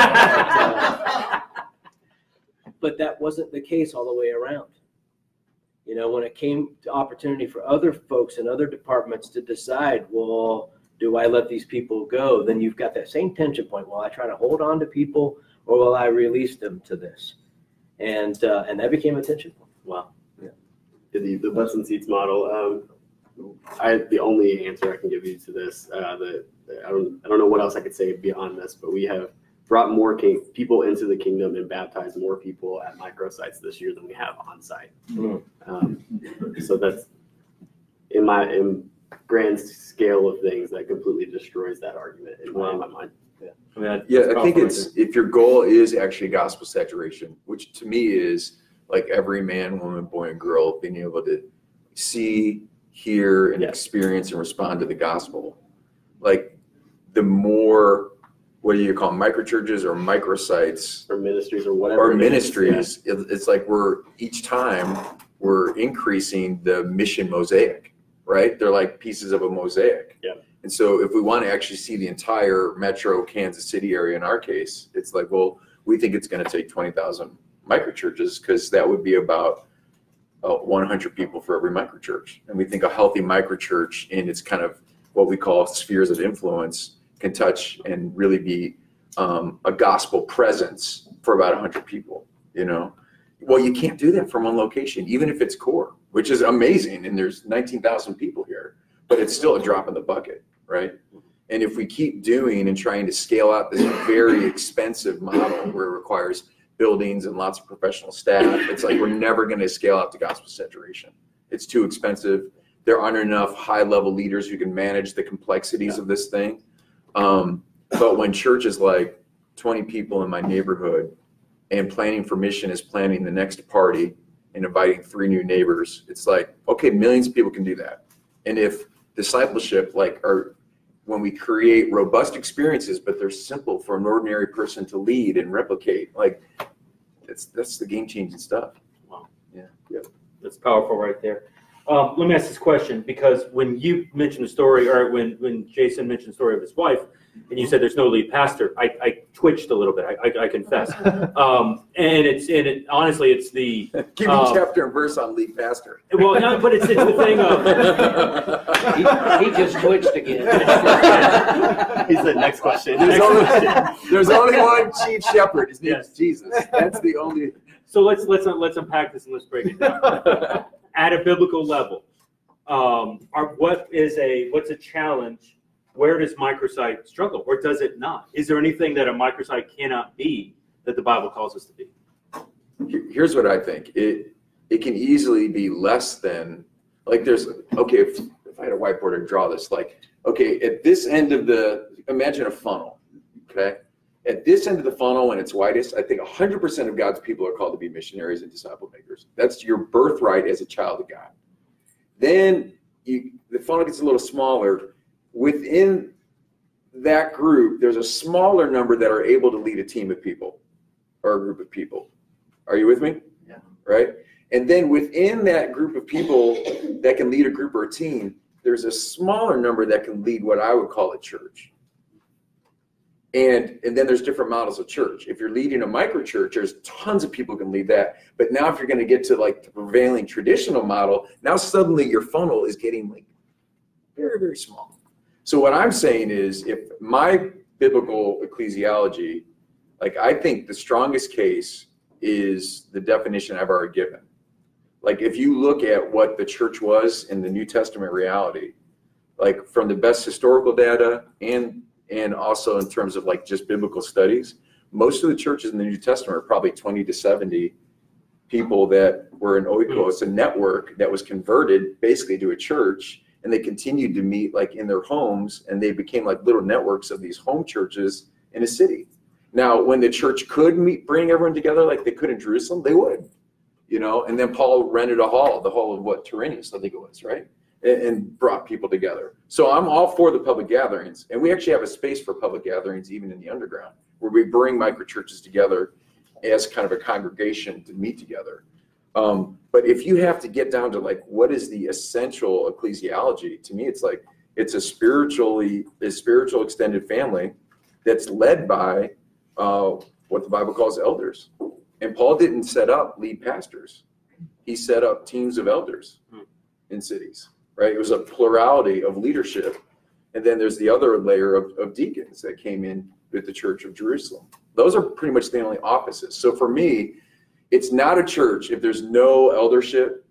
But that wasn't the case all the way around. You know, when it came to opportunity for other folks in other departments to decide, well, do I let these people go? Then you've got that same tension point. Will I try to hold on to people, or will I release them to this? And that became a tension point. Wow. The butts and seats model. The only answer I can give you to this, I don't know what else I could say beyond this, but we have brought more people into the kingdom and baptized more people at microsites this year than we have on site. So that's in grand scale of things, that completely destroys that argument in my mind. Yeah, I think it's, if your goal is actually gospel saturation, which to me is like every man, woman, boy, and girl being able to see, hear, and experience and respond to the gospel. Like the more, what do you call them, microchurches or microsites or ministries or whatever. or ministries, it's like each time we're increasing the mission mosaic, right? They're like pieces of a mosaic. Yeah. And so if we want to actually see the entire metro Kansas City area, in our case, it's like, well, we think it's going to take 20,000 microchurches, because that would be about 100 people for every microchurch. And we think a healthy microchurch in its kind of what we call spheres of influence can touch and really be a gospel presence for about 100 people, you know? Well, you can't do that from one location, even if it's core, which is amazing. And there's 19,000 people here, but it's still a drop in the bucket, right? And if we keep doing and trying to scale out this very expensive model where it requires buildings and lots of professional staff, it's like we're never going to scale out to gospel saturation. It's too expensive. There aren't enough high-level leaders who can manage the complexities of this thing. But when church is like 20 people in my neighborhood, and planning for mission is planning the next party and inviting 3 new neighbors, it's like, okay, millions of people can do that. And if discipleship, when we create robust experiences, but they're simple for an ordinary person to lead and replicate, like that's the game-changing stuff. Wow. Yeah. That's powerful right there. Let me ask this question, because when you mentioned the story, or when Jason mentioned the story of his wife, and you said there's no lead pastor, I twitched a little bit. I confess. And honestly, it's the give me chapter and verse on lead pastor. Well, no, but it's the thing of He just twitched again. He said, next question. There's only one chief shepherd. His name is Yes. Jesus. That's the only. So let's unpack this and let's break it down. At a biblical level, what's a challenge? Where does microsite struggle, or does it not? Is there anything that a microsite cannot be that the Bible calls us to be? Here's what I think. It can easily be less than, like, there's, okay, if I had a whiteboard, I'd draw this, like, okay, at this end of imagine a funnel, okay? At this end of the funnel, when it's widest, I think 100% of God's people are called to be missionaries and disciple makers. That's your birthright as a child of God. Then the funnel gets a little smaller. Within that group, there's a smaller number that are able to lead a team of people or a group of people. Are you with me? Yeah. Right? And then within that group of people that can lead a group or a team, there's a smaller number that can lead what I would call a church. And then there's different models of church. If you're leading a micro church, there's tons of people can lead that. But now if you're going to get to like the prevailing traditional model, now suddenly your funnel is getting like very, very small. So what I'm saying is, if my biblical ecclesiology, like, I think the strongest case is the definition I've already given. Like, if you look at what the church was in the New Testament reality, like from the best historical data and also in terms of like just biblical studies, most of the churches in the New Testament are probably 20 to 70 people that were an oikos, a network that was converted basically to a church. And they continued to meet like in their homes, and they became like little networks of these home churches in a city. Now, when the church could bring everyone together like they could in Jerusalem, they would, you know. And then Paul rented a hall, the hall of what, Tyrannus, I think it was, right? And brought people together. So I'm all for the public gatherings, and we actually have a space for public gatherings even in the underground, where we bring micro churches together as kind of a congregation to meet together. But if you have to get down to like, what is the essential ecclesiology? To me, it's like, it's a spiritual extended family that's led by what the Bible calls elders. And Paul didn't set up lead pastors. He set up teams of elders in cities, right? It was a plurality of leadership. And then there's the other layer of deacons that came in with the Church of Jerusalem. Those are pretty much the only offices. So for me, it's not a church if there's no eldership.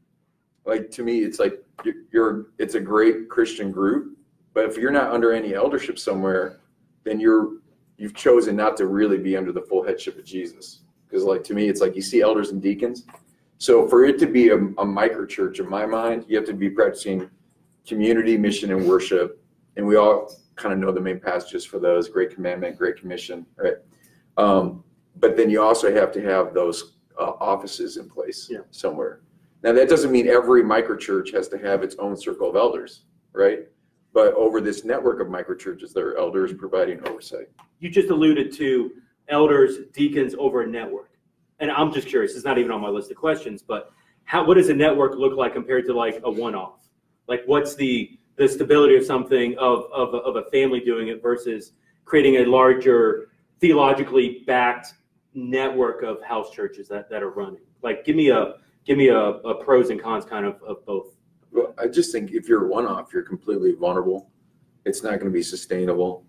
Like, to me, it's like it's a great Christian group, but if you're not under any eldership somewhere, then you've chosen not to really be under the full headship of Jesus. Because, like, to me, it's like you see elders and deacons. So for it to be a micro church, in my mind, you have to be practicing community, mission, and worship. And we all kind of know the main passages for those: Great Commandment, Great Commission, right? But then you also have to have those offices in place Yeah. somewhere. Now, that doesn't mean every microchurch has to have its own circle of elders, right? But over this network of microchurches, there are elders providing oversight. You just alluded to elders, deacons over a network. And I'm just curious, it's not even on my list of questions, but what does a network look like compared to like a one-off? Like what's the stability of something of a family doing it versus creating a larger theologically backed network of house churches that are running? Like give me a pros and cons kind of both. Well, I just think if you're one-off, you're completely vulnerable. It's not going to be sustainable.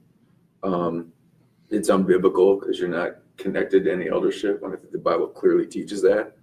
It's unbiblical because you're not connected to any eldership. I think the Bible clearly teaches that.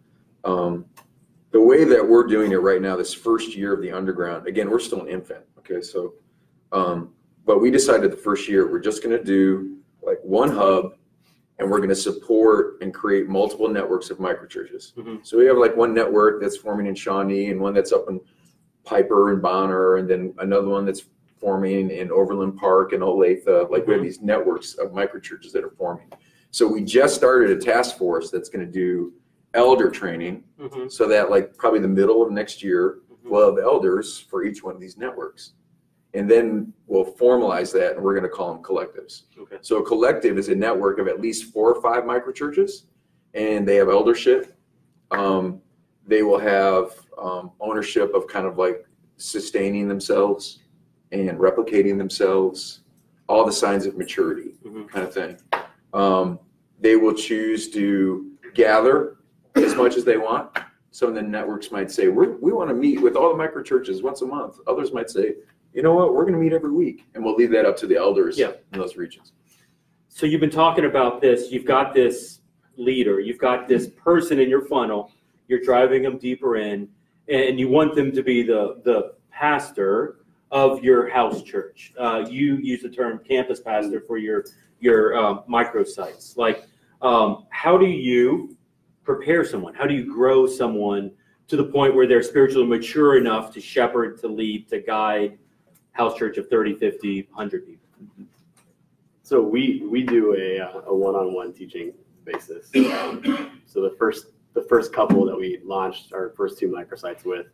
The way that we're doing it right now, this first year of the underground, again, we're still an infant. Okay, so, but we decided the first year we're just going to do like one hub, and we're going to support and create multiple networks of microchurches. Mm-hmm. So we have like one network that's forming in Shawnee, and one that's up in Piper and Bonner, and then another one that's forming in Overland Park and Olathe. Like we have these networks of microchurches that are forming. So we just started a task force that's going to do elder training, so that like probably the middle of next year, we'll have elders for each one of these networks. And then we'll formalize that, and we're going to call them collectives. Okay. So a collective is a network of at least 4 or 5 microchurches, and they have eldership. They will have ownership of kind of like sustaining themselves and replicating themselves, all the signs of maturity kind of thing. They will choose to gather as much as they want. Some of the networks might say, we want to meet with all the microchurches once a month. Others might say, you know what, we're going to meet every week. And we'll leave that up to the elders in those regions. So you've been talking about this. You've got this leader. You've got this person in your funnel. You're driving them deeper in, and you want them to be the pastor of your house church. You use the term campus pastor for your microsites. Like, how do you prepare someone? How do you grow someone to the point where they're spiritually mature enough to shepherd, to lead, to guide house church of 30, 50, 100 people? So we do a one-on-one teaching basis. So the first couple that we launched our first 2 microsites with,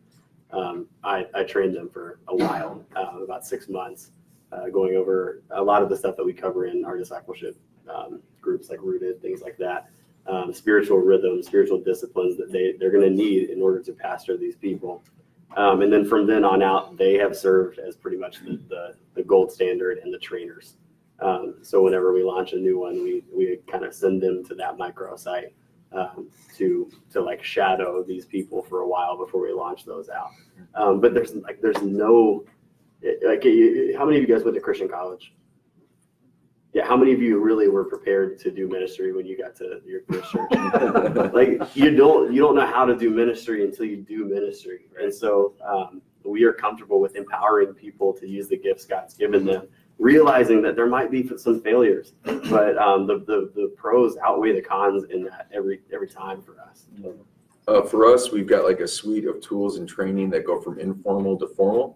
I trained them for a while, about 6 months, going over a lot of the stuff that we cover in our discipleship groups, like Rooted, things like that. Spiritual rhythms, spiritual disciplines that they're going to need in order to pastor these people. And then from then on out, they have served as pretty much the gold standard and the trainers. So whenever we launch a new one, we kind of send them to that microsite to like shadow these people for a while before we launch those out. But there's no, like, how many of you guys went to Christian college? Yeah, how many of you really were prepared to do ministry when you got to your first church? Like, you don't know how to do ministry until you do ministry. And so we are comfortable with empowering people to use the gifts God's given them, realizing that there might be some failures, but the pros outweigh the cons in that every time for us. For us, we've got like a suite of tools and training that go from informal to formal.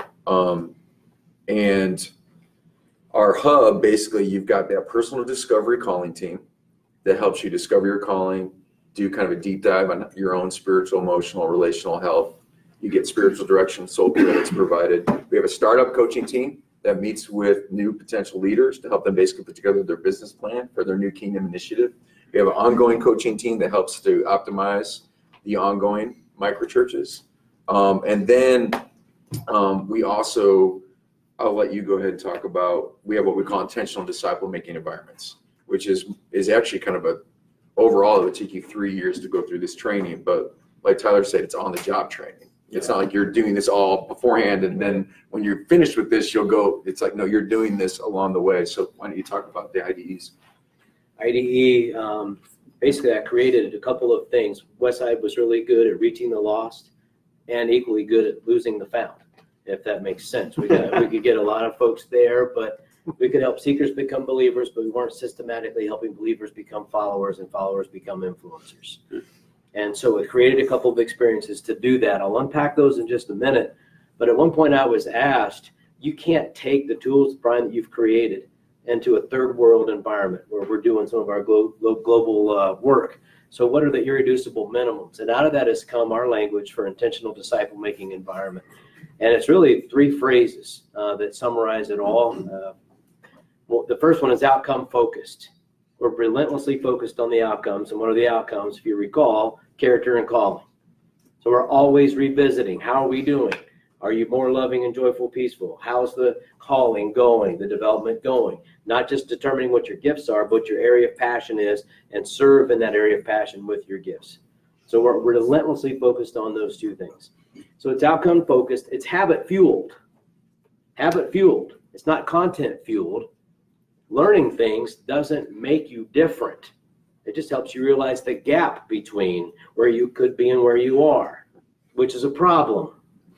And our hub, basically, you've got that personal discovery calling team that helps you discover your calling, do kind of a deep dive on your own spiritual, emotional, relational health. You get spiritual direction, soul care that's provided. We have a startup coaching team that meets with new potential leaders to help them basically put together their business plan for their new kingdom initiative. We have an ongoing coaching team that helps to optimize the ongoing microchurches. And then we also, I'll let you go ahead and talk about, we have what we call intentional disciple-making environments, which is actually kind of overall, it would take you 3 years to go through this training, but like Tyler said, it's on-the-job training. It's not like you're doing this all beforehand, and then when you're finished with this, you'll go, it's like, no, you're doing this along the way. So why don't you talk about the IDEs? IDE, basically I created a couple of things. Westside was really good at reaching the lost and equally good at losing the found, if that makes sense. We could get a lot of folks there, but we could help seekers become believers, but we weren't systematically helping believers become followers and followers become influencers. And so it created a couple of experiences to do that. I'll unpack those in just a minute. But at one point I was asked, you can't take the tools, Brian, that you've created into a third world environment where we're doing some of our global work. So what are the irreducible minimums? And out of that has come our language for intentional disciple-making environment. And it's really 3 phrases that summarize it all. Well, the first one is outcome focused. We're relentlessly focused on the outcomes. And what are the outcomes? If you recall, character and calling. So we're always revisiting. How are we doing? Are you more loving and joyful, peaceful? How's the calling going, the development going? Not just determining what your gifts are, but your area of passion is, and serve in that area of passion with your gifts. So we're relentlessly focused on those 2 things. So it's outcome focused. It's habit fueled. Habit fueled. It's not content fueled. Learning things doesn't make you different. It just helps you realize the gap between where you could be and where you are, which is a problem.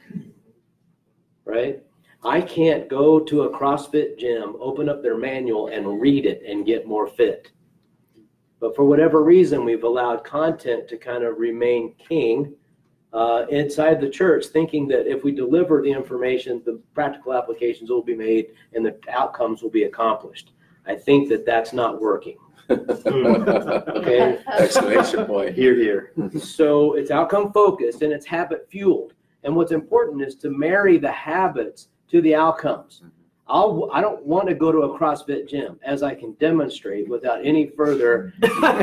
Right? I can't go to a CrossFit gym, open up their manual and read it and get more fit. But for whatever reason, we've allowed content to kind of remain king inside the church, thinking that if we deliver the information, the practical applications will be made and the outcomes will be accomplished. I think that that's not working. Okay. Exclamation point. Here, here. So it's outcome focused and it's habit fueled. And what's important is to marry the habits to the outcomes. I don't want to go to a CrossFit gym, as I can demonstrate without any further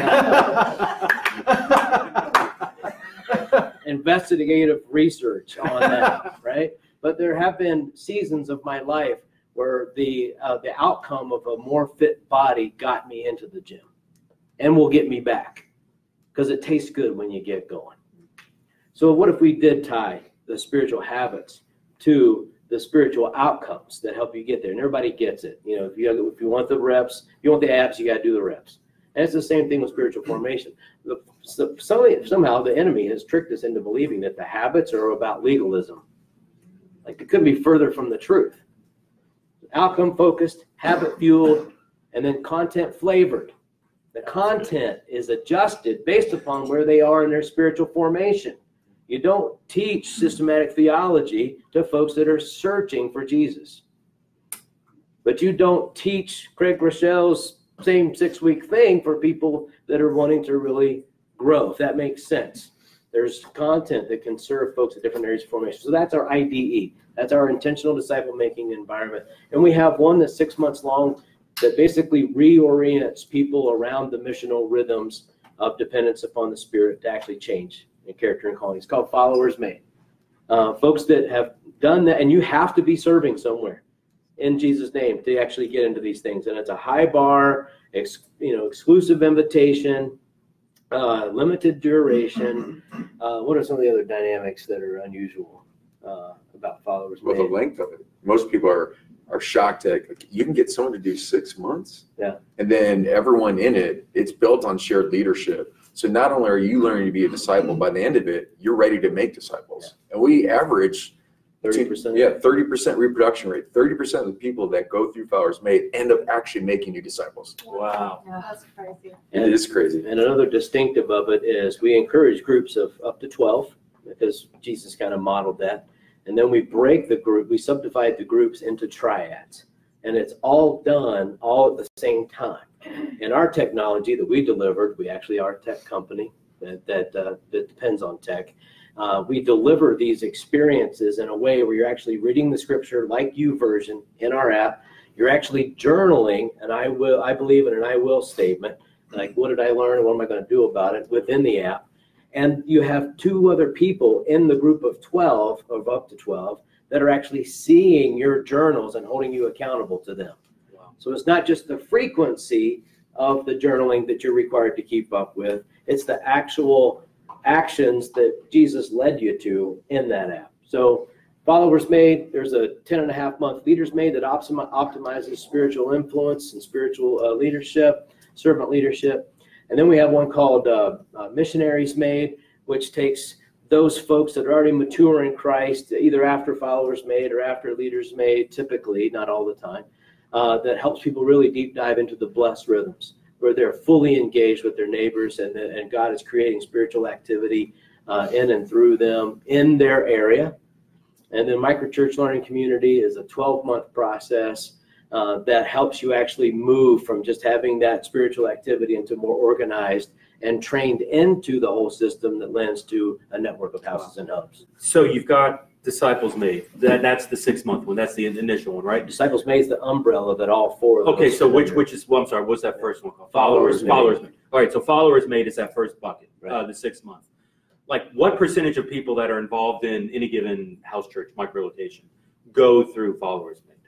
investigative research on that, right? But there have been seasons of my life where the outcome of a more fit body got me into the gym and will get me back because it tastes good when you get going. So what if we did tie the spiritual habits to the spiritual outcomes that help you get there? And everybody gets it. You know, if you want the reps, if you want the abs, you got to do the reps. And it's the same thing with spiritual formation. Somehow the enemy has tricked us into believing that the habits are about legalism. Like, it couldn't be further from the truth. Outcome focused, habit fueled, and then content flavored. The content is adjusted based upon where they are in their spiritual formation. You don't teach systematic theology to folks that are searching for Jesus. But you don't teach Craig Rochelle's same 6-week thing for people that are wanting to really grow, if that makes sense. There's content that can serve folks at different areas of formation. So that's our IDE. That's our intentional disciple-making environment. And we have one that's 6 months long that basically reorients people around the missional rhythms of dependence upon the Spirit to actually change in character and calling. It's called Followers Made. Folks that have done that, and you have to be serving somewhere in Jesus' name to actually get into these things. And it's a high bar, exclusive invitation, limited duration. What are some of the other dynamics that are unusual about Followers Made? Well, the length of it. Most people are shocked that you can get someone to do 6 months. Yeah. And then everyone in it, it's built on shared leadership. So not only are you learning to be a disciple, by the end of it, you're ready to make disciples. Yeah. And we average 30%. Yeah, 30% reproduction rate. 30% of the people that go through Followers Made end up actually making new disciples. Wow. Yeah, that's crazy. It is crazy. And another distinctive of it is we encourage groups of up to 12 because Jesus kind of modeled that. And then we break the group, we subdivide the groups into triads. And it's all done all at the same time. And our technology that we delivered, we actually are a tech company that depends on tech. We deliver these experiences in a way where you're actually reading the scripture like YouVersion in our app. You're actually journaling, and I believe in an I will statement, like what did I learn and what am I going to do about it within the app. And you have 2 other people in the group of 12, of up to 12, that are actually seeing your journals and holding you accountable to them. Wow. So it's not just the frequency of the journaling that you're required to keep up with, it's the actual actions that Jesus led you to in that app. So Followers Made, there's a 10.5-month Leaders Made that optimizes spiritual influence and spiritual leadership, servant leadership. And then we have one called Missionaries Made, which takes those folks that are already mature in Christ, either after Followers Made or after Leaders Made, typically, not all the time, that helps people really deep dive into the blessed rhythms, where they're fully engaged with their neighbors and God is creating spiritual activity in and through them in their area. And then Microchurch Learning Community is a 12-month process that helps you actually move from just having that spiritual activity into more organized and trained into the whole system that lends to a network of houses and hubs. So you've got Disciples Made. That's the 6-month one. That's the initial one, right? Disciples Made is the umbrella that all four of those. Okay, so fit under. which is, well, I'm sorry, what's that first one called? Followers Made. Followers Made. All right, so Followers Made is that first bucket, Right. the 6-month. Like, what percentage of people that are involved in any given house church micro-location go through Followers Made?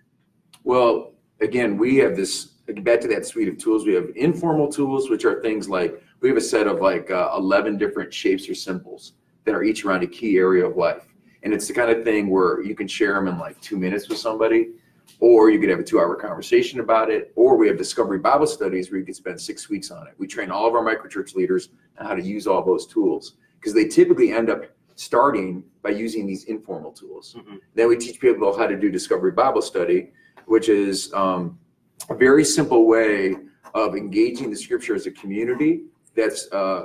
Well, again, we have this, back to that suite of tools, we have informal tools, which are things like, we have a set of like 11 different shapes or symbols that are each around a key area of life. And it's the kind of thing where you can share them in like 2 minutes with somebody, or you could have a 2-hour conversation about it, or we have Discovery Bible Studies where you could spend 6 weeks on it. We train all of our microchurch leaders on how to use all those tools, because they typically end up starting by using these informal tools. Mm-hmm. Then we teach people how to do Discovery Bible Study, which is a very simple way of engaging the scripture as a community. That's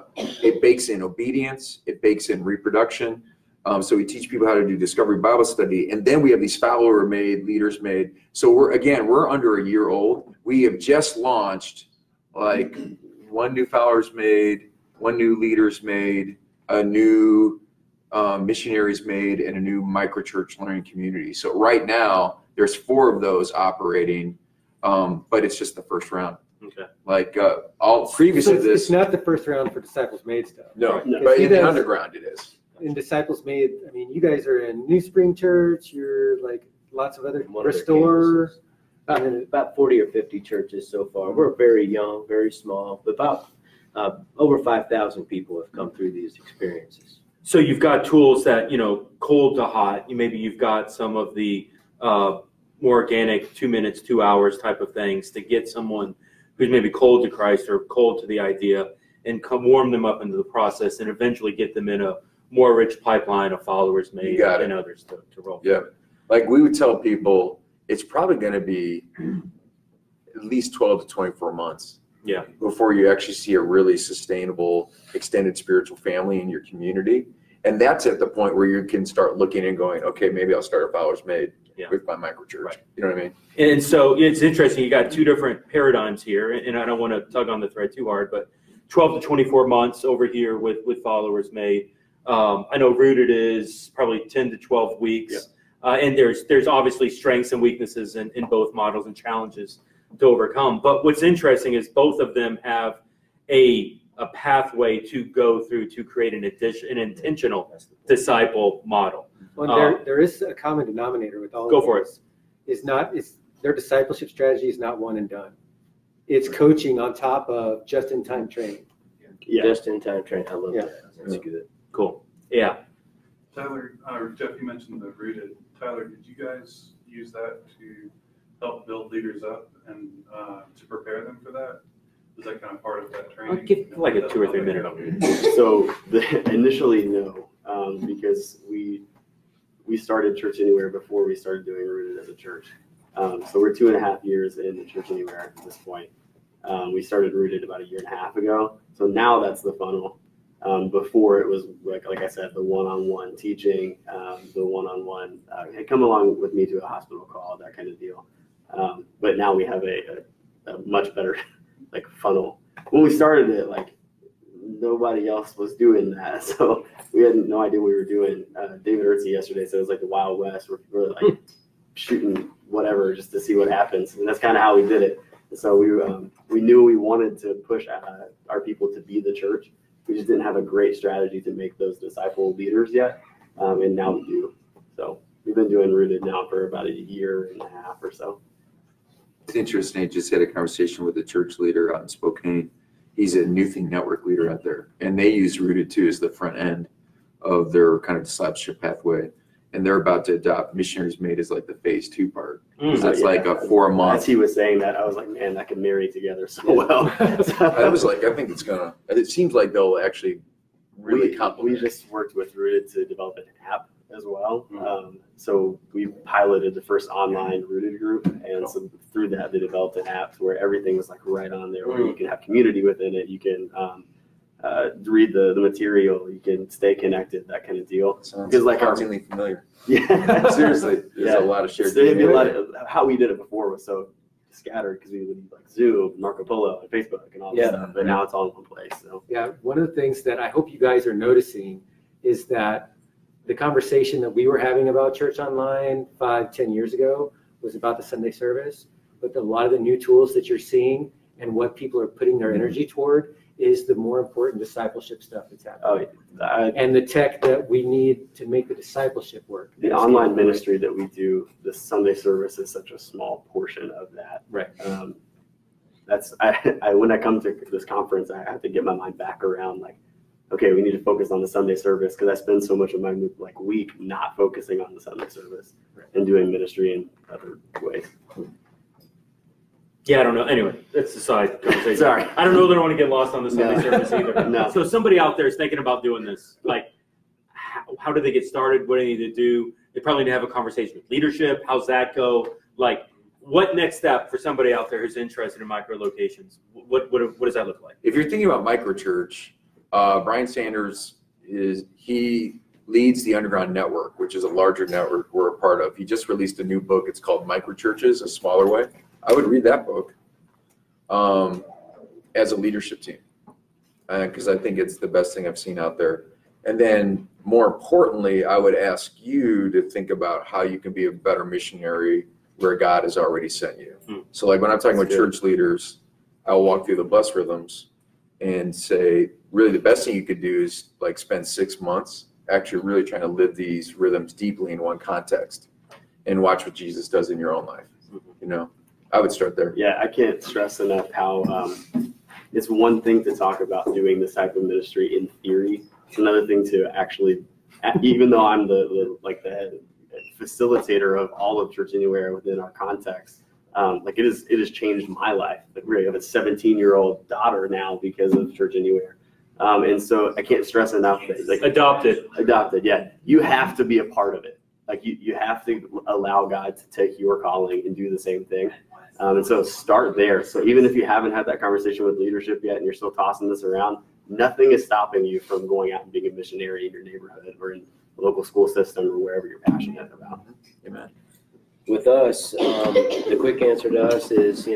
it bakes in obedience, it bakes in reproduction. So we teach people how to do Discovery Bible Study, and then we have these follower made, leaders made. So we're under a year old. We have just launched like 1 new followers made, 1 new leaders made, a new missionaries made, and a new microchurch learning community. So right now there's 4 of those operating, but it's just the first round. Okay. Like all previous So to it's this, not the first round for Disciples Made stuff. no, No. but You in the guys- underground it is. In Disciples Made, I mean, you guys are in New Spring Church, you're like lots of other, One of their Restore. campuses. About 40 or 50 churches so far. We're very young, very small, but about over 5,000 people have come through these experiences. So you've got tools that, cold to hot. Maybe you've got some of the more organic 2 minutes, 2 hours type of things to get someone who's maybe cold to Christ or cold to the idea and warm them up into the process and eventually get them in a more rich pipeline of followers made You got it. and others to roll. Yeah. Like we would tell people, it's probably going to be at least 12 to 24 months. Yeah. Before you actually see a really sustainable, extended spiritual family in your community. And that's at the point where you can start looking and going, okay, maybe I'll start a Followers Made with my microchurch. Right. You know what I mean? And so it's interesting. You got 2 different paradigms here, and I don't want to tug on the thread too hard, but 12 to 24 months over here with Followers Made. I know Rooted is probably 10 to 12 weeks. And there's obviously strengths and weaknesses in both models and challenges to overcome. But what's interesting is both of them have a pathway to go through to create an intentional disciple model. Well, there is a common denominator with all Go of for it. this. It's their discipleship strategy is not one and done. It's coaching on top of just-in-time training. Yeah. Just-in-time training. I love Yeah. that. That's good. Cool. Yeah. Tyler, or Jeff, you mentioned the Rooted. Tyler, did you guys use that to help build leaders up and to prepare them for that? Was that kind of part of that training? I'll give like a 2 or 3 minute on it. So initially, no, because we started Church Anywhere before we started doing Rooted as a church. So we're 2.5 years into Church Anywhere at this point. We started Rooted about 1.5 years ago. So now that's the funnel. Before it was like I said, the one-on-one teaching, the one-on-one, hey, come along with me to a hospital call, that kind of deal. But now we have a much better like funnel. When we started it, like nobody else was doing that, so we had no idea what we were doing. David Ertzi yesterday said it was like the Wild West. We're like shooting whatever just to see what happens, and that's kind of how we did it. So we knew we wanted to push our people to be the church. We just didn't have a great strategy to make those disciple leaders yet, and now we do. So we've been doing Rooted now for about 1.5 years or so. It's interesting. I just had a conversation with a church leader out in Spokane. He's a New Thing Network leader out there, and they use Rooted too as the front end of their kind of discipleship pathway. And they're about to adopt Missionaries Made as like the phase 2 part. Because that's like a 4-month. As he was saying that, I was like, man, that could marry together so well. I was like, I think it seems like they'll actually really we complement. just worked with Rooted to develop an app as well. So we piloted the first online Rooted group, and so through that they developed an app where everything was like right on there, where you can have community within it, you can read the material, you can stay connected, that kind of deal. Sounds Because like hauntingly familiar. yeah, Seriously, there's a lot of shared So it'd be a DNA. lot of how we did it before was so scattered because we would use like Zoom, Marco Polo, and Facebook, and all this Yeah. stuff. But now it's all in one place. So Yeah, one of the things that I hope you guys are noticing is that the conversation that we were having about church online 5-10 years ago was about the Sunday service, but a lot of the new tools that you're seeing and what people are putting their energy toward is the more important discipleship stuff that's happening. And the tech that we need to make the discipleship work. The online ministry that we do, the Sunday service is such a small portion of that. Right. When I come to this conference, I have to get my mind back around like, okay, we need to focus on the Sunday service because I spend so much of my like week not focusing on the Sunday service and doing ministry in other ways. Yeah, I don't know. Anyway, that's a side conversation. Sorry. I don't know that I want to get lost on the Sunday No. service either. No. So somebody out there is thinking about doing this. Like, how do they get started? What do they need to do? They probably need to have a conversation with leadership. How's that go? Like, what next step for somebody out there who's interested in micro locations? What does that look like? If you're thinking about microchurch, Brian Sanders he leads the Underground Network, which is a larger network we're a part of. He just released a new book. It's called Microchurches, A Smaller Way. I would read that book as a leadership team because I think it's the best thing I've seen out there. And then more importantly, I would ask you to think about how you can be a better missionary where God has already sent you. So like when I'm talking with church leaders, I'll walk through the bus rhythms and say, really the best thing you could do is like spend 6 months actually really trying to live these rhythms deeply in one context and watch what Jesus does in your own life. You know, I would start there. Yeah, I can't stress enough how it's one thing to talk about doing disciple ministry in theory. It's another thing to actually, even though I'm the head facilitator of all of Church Anywhere within our context, like it has changed my life. Like we have a 17-year-old daughter now because of Church Anywhere. And so I can't stress enough that like Adopted. Yeah. You have to be a part of it. Like you have to allow God to take your calling and do the same thing. And so start there. So even if you haven't had that conversation with leadership yet and you're still tossing this around, nothing is stopping you from going out and being a missionary in your neighborhood or in the local school system or wherever you're passionate about. Amen. With us, the quick answer to us is,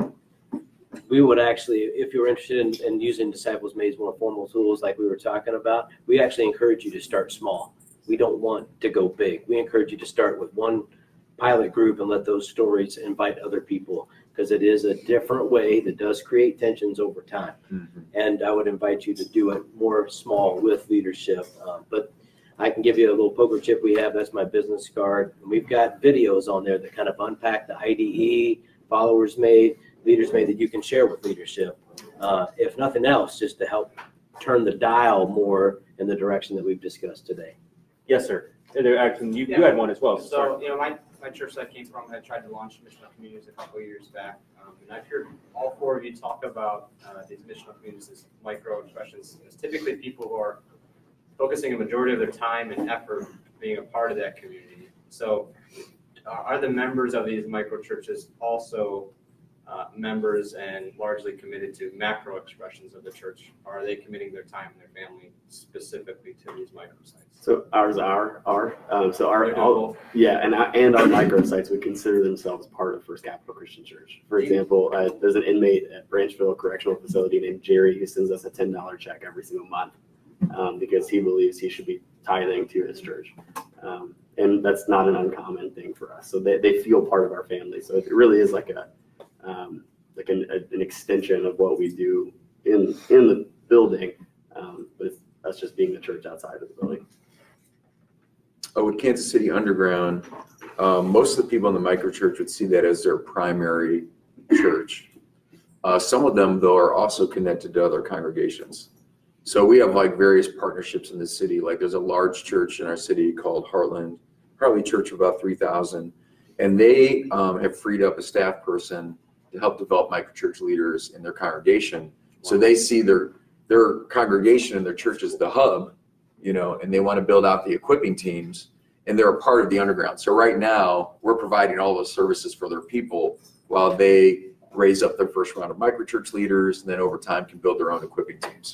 we would actually, if you're interested in using Disciples Made's more formal tools like we were talking about, we actually encourage you to start small. We don't want to go big. We encourage you to start with one pilot group and let those stories invite other people, because it is a different way that does create tensions over time. Mm-hmm. And I would invite you to do it more small with leadership. But I can give you a little poker chip we have. That's my business card. And we've got videos on there that kind of unpack the IDE, Followers Made, Leaders Made, that you can share with leadership. If nothing else, just to help turn the dial more in the direction that we've discussed today. Yes, sir. You had one as well. So, my church that I came from had tried to launch missional communities a couple of years back. And I've heard all four of you talk about these missional communities as micro expressions. It's typically people who are focusing a majority of their time and effort being a part of that community. So are the members of these micro churches also members and largely committed to macro expressions of the church? Or are they committing their time and their family specifically to these microsites? So ours are. So our They're doing both. and our microsites would consider themselves part of First Capital Christian Church. For example, there's an inmate at Branchville Correctional Facility named Jerry who sends us a $10 check every single month because he believes he should be tithing to his church. And that's not an uncommon thing for us. So they feel part of our family. So it really is like an extension of what we do in the building, but it's us just being the church outside of the building. With Kansas City Underground, most of the people in the microchurch would see that as their primary church. Some of them, though, are also connected to other congregations. So we have like various partnerships in the city. Like there's a large church in our city called Heartland, probably church of about 3,000. And they have freed up a staff person to help develop microchurch leaders in their congregation. So they see their congregation and their church as the hub, and they want to build out the equipping teams, and they're a part of the underground. So right now we're providing all those services for their people while they raise up their first round of microchurch leaders, and then over time can build their own equipping teams.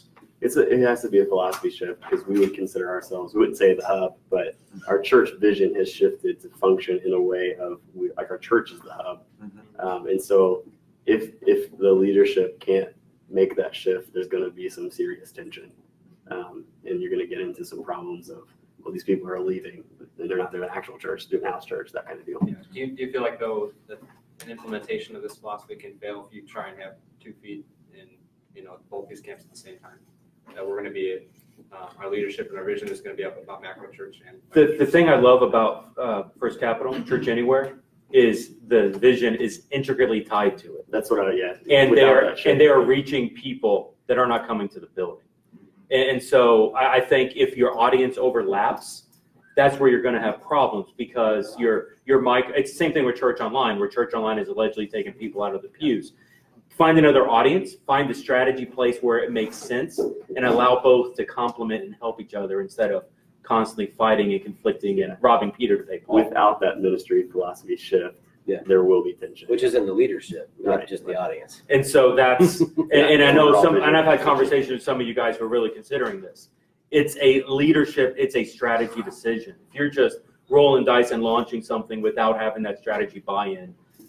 It has to be a philosophy shift because we would consider ourselves, we wouldn't say the hub, but our church vision has shifted to function in a way of like our church is the hub. And so if the leadership can't make that shift, there's going to be some serious tension. And you're going to get into some problems of, well, these people are leaving, and they're not doing actual church, doing house church, that kind of deal. Yeah. Do you feel like, though, that an implementation of this philosophy can fail if you try and have 2 feet in, both these camps at the same time? That we're going to be, our leadership and our vision is going to be up about macro church. And The thing I love about First Capital, Church Anywhere, is the vision is intricately tied to it. That's what And they are reaching people that are not coming to the building. And so I think if your audience overlaps, that's where you're going to have problems because your mic. It's the same thing with Church Online, where Church Online is allegedly taking people out of the pews. Find another audience, find the strategy place where it makes sense, and allow both to complement and help each other instead of constantly fighting and conflicting and robbing Peter to pay Paul. Without that ministry philosophy shift, Yeah. there will be tension. Which is in the leadership, not Right, just the audience. And so that's, and I know Overall and I've had vision. conversations with some of you guys who are really considering this. It's a leadership, it's a strategy decision. If you're just rolling dice and launching something without having that strategy buy-in,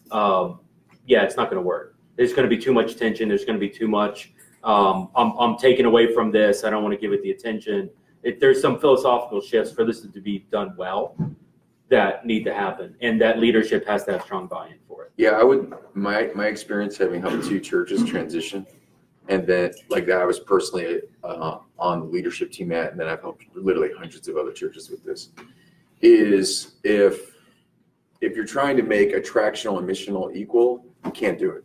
it's not going to work. There's going to be too much tension. There's going to be too much, I'm taken away from this. I don't want to give it the attention. There's some philosophical shifts for this to be done well that need to happen. And that leadership has to have strong buy-in for it. Yeah, my experience having helped 2 churches transition, and then like that, I was personally on the leadership team and then I've helped literally hundreds of other churches with this, is if you're trying to make attractional and missional equal, you can't do it.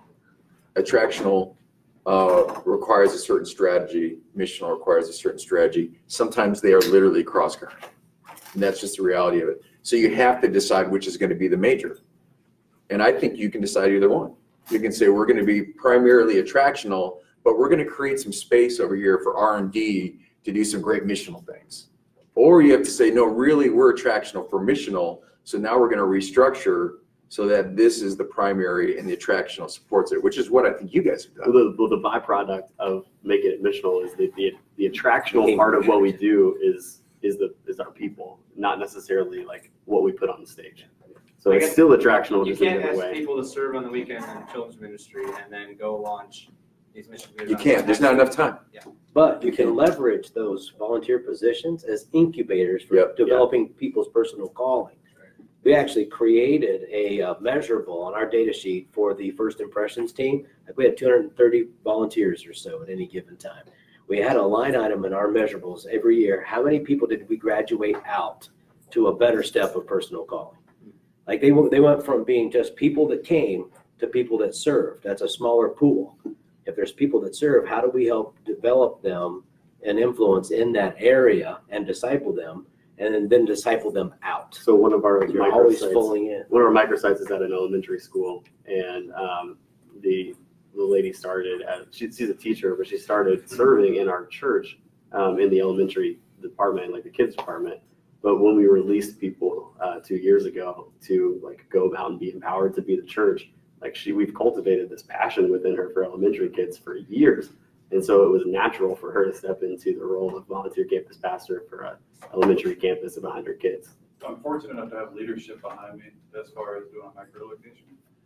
Attractional requires a certain strategy, missional requires a certain strategy. Sometimes they are literally cross-current, and that's just the reality of it. So you have to decide which is going to be the major. And I think you can decide either one. You can say we're going to be primarily attractional, but we're going to create some space over here for R&D to do some great missional things. Or you have to say, no, really, we're attractional for missional, so now we're going to restructure so that this is the primary and the attractional supports it, which is what I think you guys have done. Well, the byproduct of making it missional is the attractional part of what we do is our people, not necessarily like what we put on the stage. So it's still attractional You just in a can't different ask way. people to serve on the weekend in children's ministry and then go launch these mission leaders. You can't. There's not enough time. But you can leverage those volunteer positions as incubators for Yep. developing people's personal calling. We actually created a measurable on our data sheet for the First Impressions team. Like we had 230 volunteers or so at any given time. We had a line item in our measurables every year. How many people did we graduate out to a better step of personal calling? Like they went from being just people that came to people that served. That's a smaller pool. If there's people that serve, how do we help develop them and influence in that area and disciple them, and then disciple them out? So one of our You're always microsites, falling in. one of our microsites is at an elementary school, and the lady started she's a teacher, but she started serving in our church in the elementary department, like the kids department. But when we released people 2 years ago to like go out and be empowered to be the church, like we've cultivated this passion within her for elementary kids for years. And so it was natural for her to step into the role of volunteer campus pastor for an elementary campus of 100 kids. I'm fortunate enough to have leadership behind me as far as doing micro-location.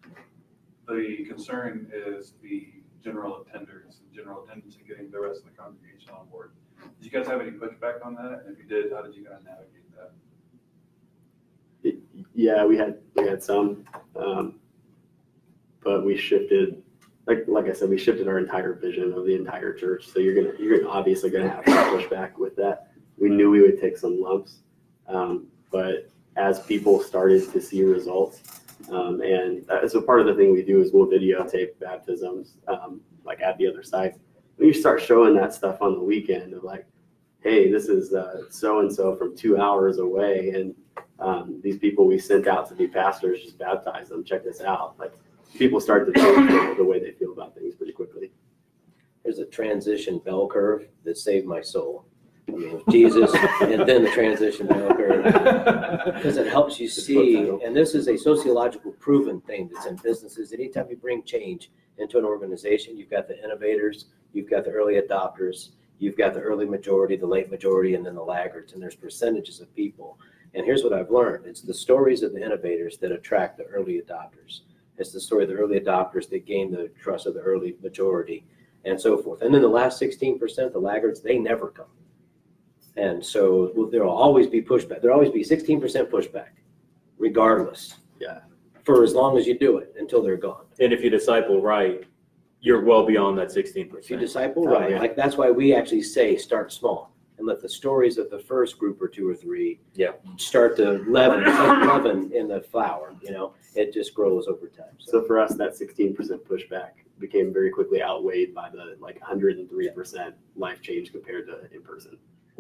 The concern is the general attendance and getting the rest of the congregation on board. Did you guys have any pushback on that? And if you did, how did you guys navigate that? Yeah, we had some, but we shifted. Like I said, we shifted our entire vision of the entire church. So you're obviously gonna have some pushback with that. We knew we would take some lumps, but as people started to see results, and so part of the thing we do is we'll videotape baptisms, like at the other side. When you start showing that stuff on the weekend of like, hey, this is so and so from 2 hours away, and these people we sent out to be pastors just baptized them. Check this out, like. People start to change the way they feel about things pretty quickly. There's a transition bell curve that saved my soul. I mean, Jesus, and then the transition bell curve. Because it helps you see, and this is a sociological proven thing that's in businesses. Anytime you bring change into an organization, you've got the innovators, you've got the early adopters, you've got the early majority, the late majority, and then the laggards, and there's percentages of people. And here's what I've learned. It's the stories of the innovators that attract the early adopters. It's the story of the early adopters that gain the trust of the early majority and so forth. And then the last 16%, the laggards, they never come. And so there will always be pushback. There will always be 16% pushback, regardless. Yeah. For as long as you do it until they're gone. And if you disciple right, you're well beyond that 16%. If you disciple right, like that's why we actually say start small and let the stories of the first group or two or three start to leaven. It's like leaven in the flour, you know, it just grows over time. So for us, that 16% pushback became very quickly outweighed by the like 103% life change compared to in person.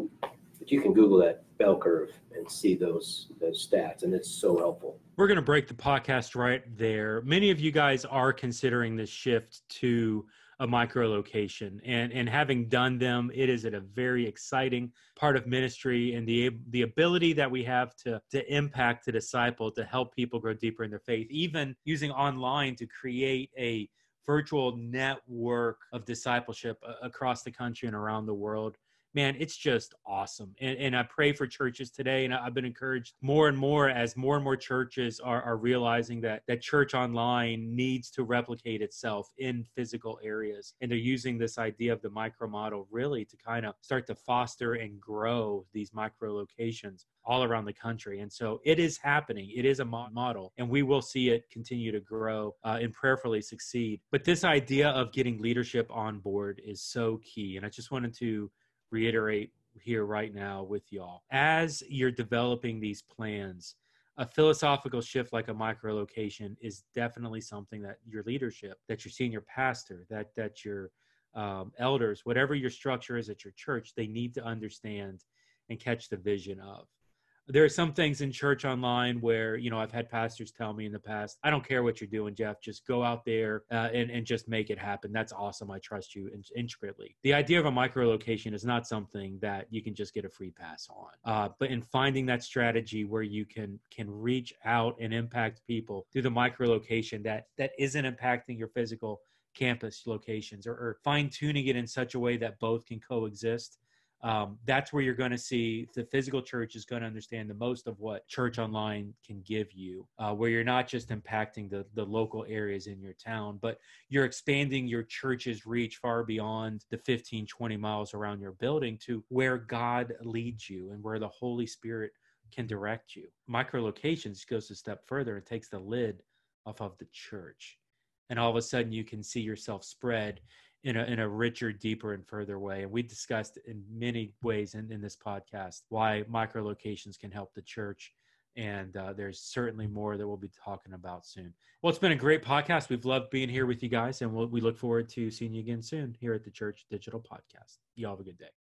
But you can Google that bell curve and see those stats, and it's so helpful. We're going to break the podcast right there. Many of you guys are considering this shift to a micro location, and having done them, it is a very exciting part of ministry, and the ability that we have to impact, to disciple, to help people grow deeper in their faith, even using online to create a virtual network of discipleship across the country and around the world. Man, it's just awesome. And I pray for churches today, and I've been encouraged more and more as more and more churches are realizing that church online needs to replicate itself in physical areas. And they're using this idea of the micro model really to kind of start to foster and grow these micro locations all around the country. And so it is happening. It is a model, and we will see it continue to grow and prayerfully succeed. But this idea of getting leadership on board is so key. And I just wanted to reiterate here right now with y'all. As you're developing these plans, a philosophical shift like a micro location is definitely something that your leadership, that your senior pastor, that your elders, whatever your structure is at your church, they need to understand and catch the vision of. There are some things in church online where, you know, I've had pastors tell me in the past, I don't care what you're doing, Jeff, just go out there and just make it happen. That's awesome. I trust you intricately. The idea of a micro location is not something that you can just get a free pass on. But in finding that strategy where you can reach out and impact people through the micro location that isn't impacting your physical campus locations, or fine tuning it in such a way that both can coexist. That's where you're going to see the physical church is going to understand the most of what church online can give you, where you're not just impacting the local areas in your town, but you're expanding your church's reach far beyond the 15, 20 miles around your building to where God leads you and where the Holy Spirit can direct you. Micro locations goes a step further and takes the lid off of the church. And all of a sudden you can see yourself spread in a richer, deeper, and further way. And we discussed in many ways in this podcast why micro locations can help the church. And there's certainly more that we'll be talking about soon. Well, it's been a great podcast. We've loved being here with you guys, and we look forward to seeing you again soon here at the Church Digital Podcast. You all have a good day.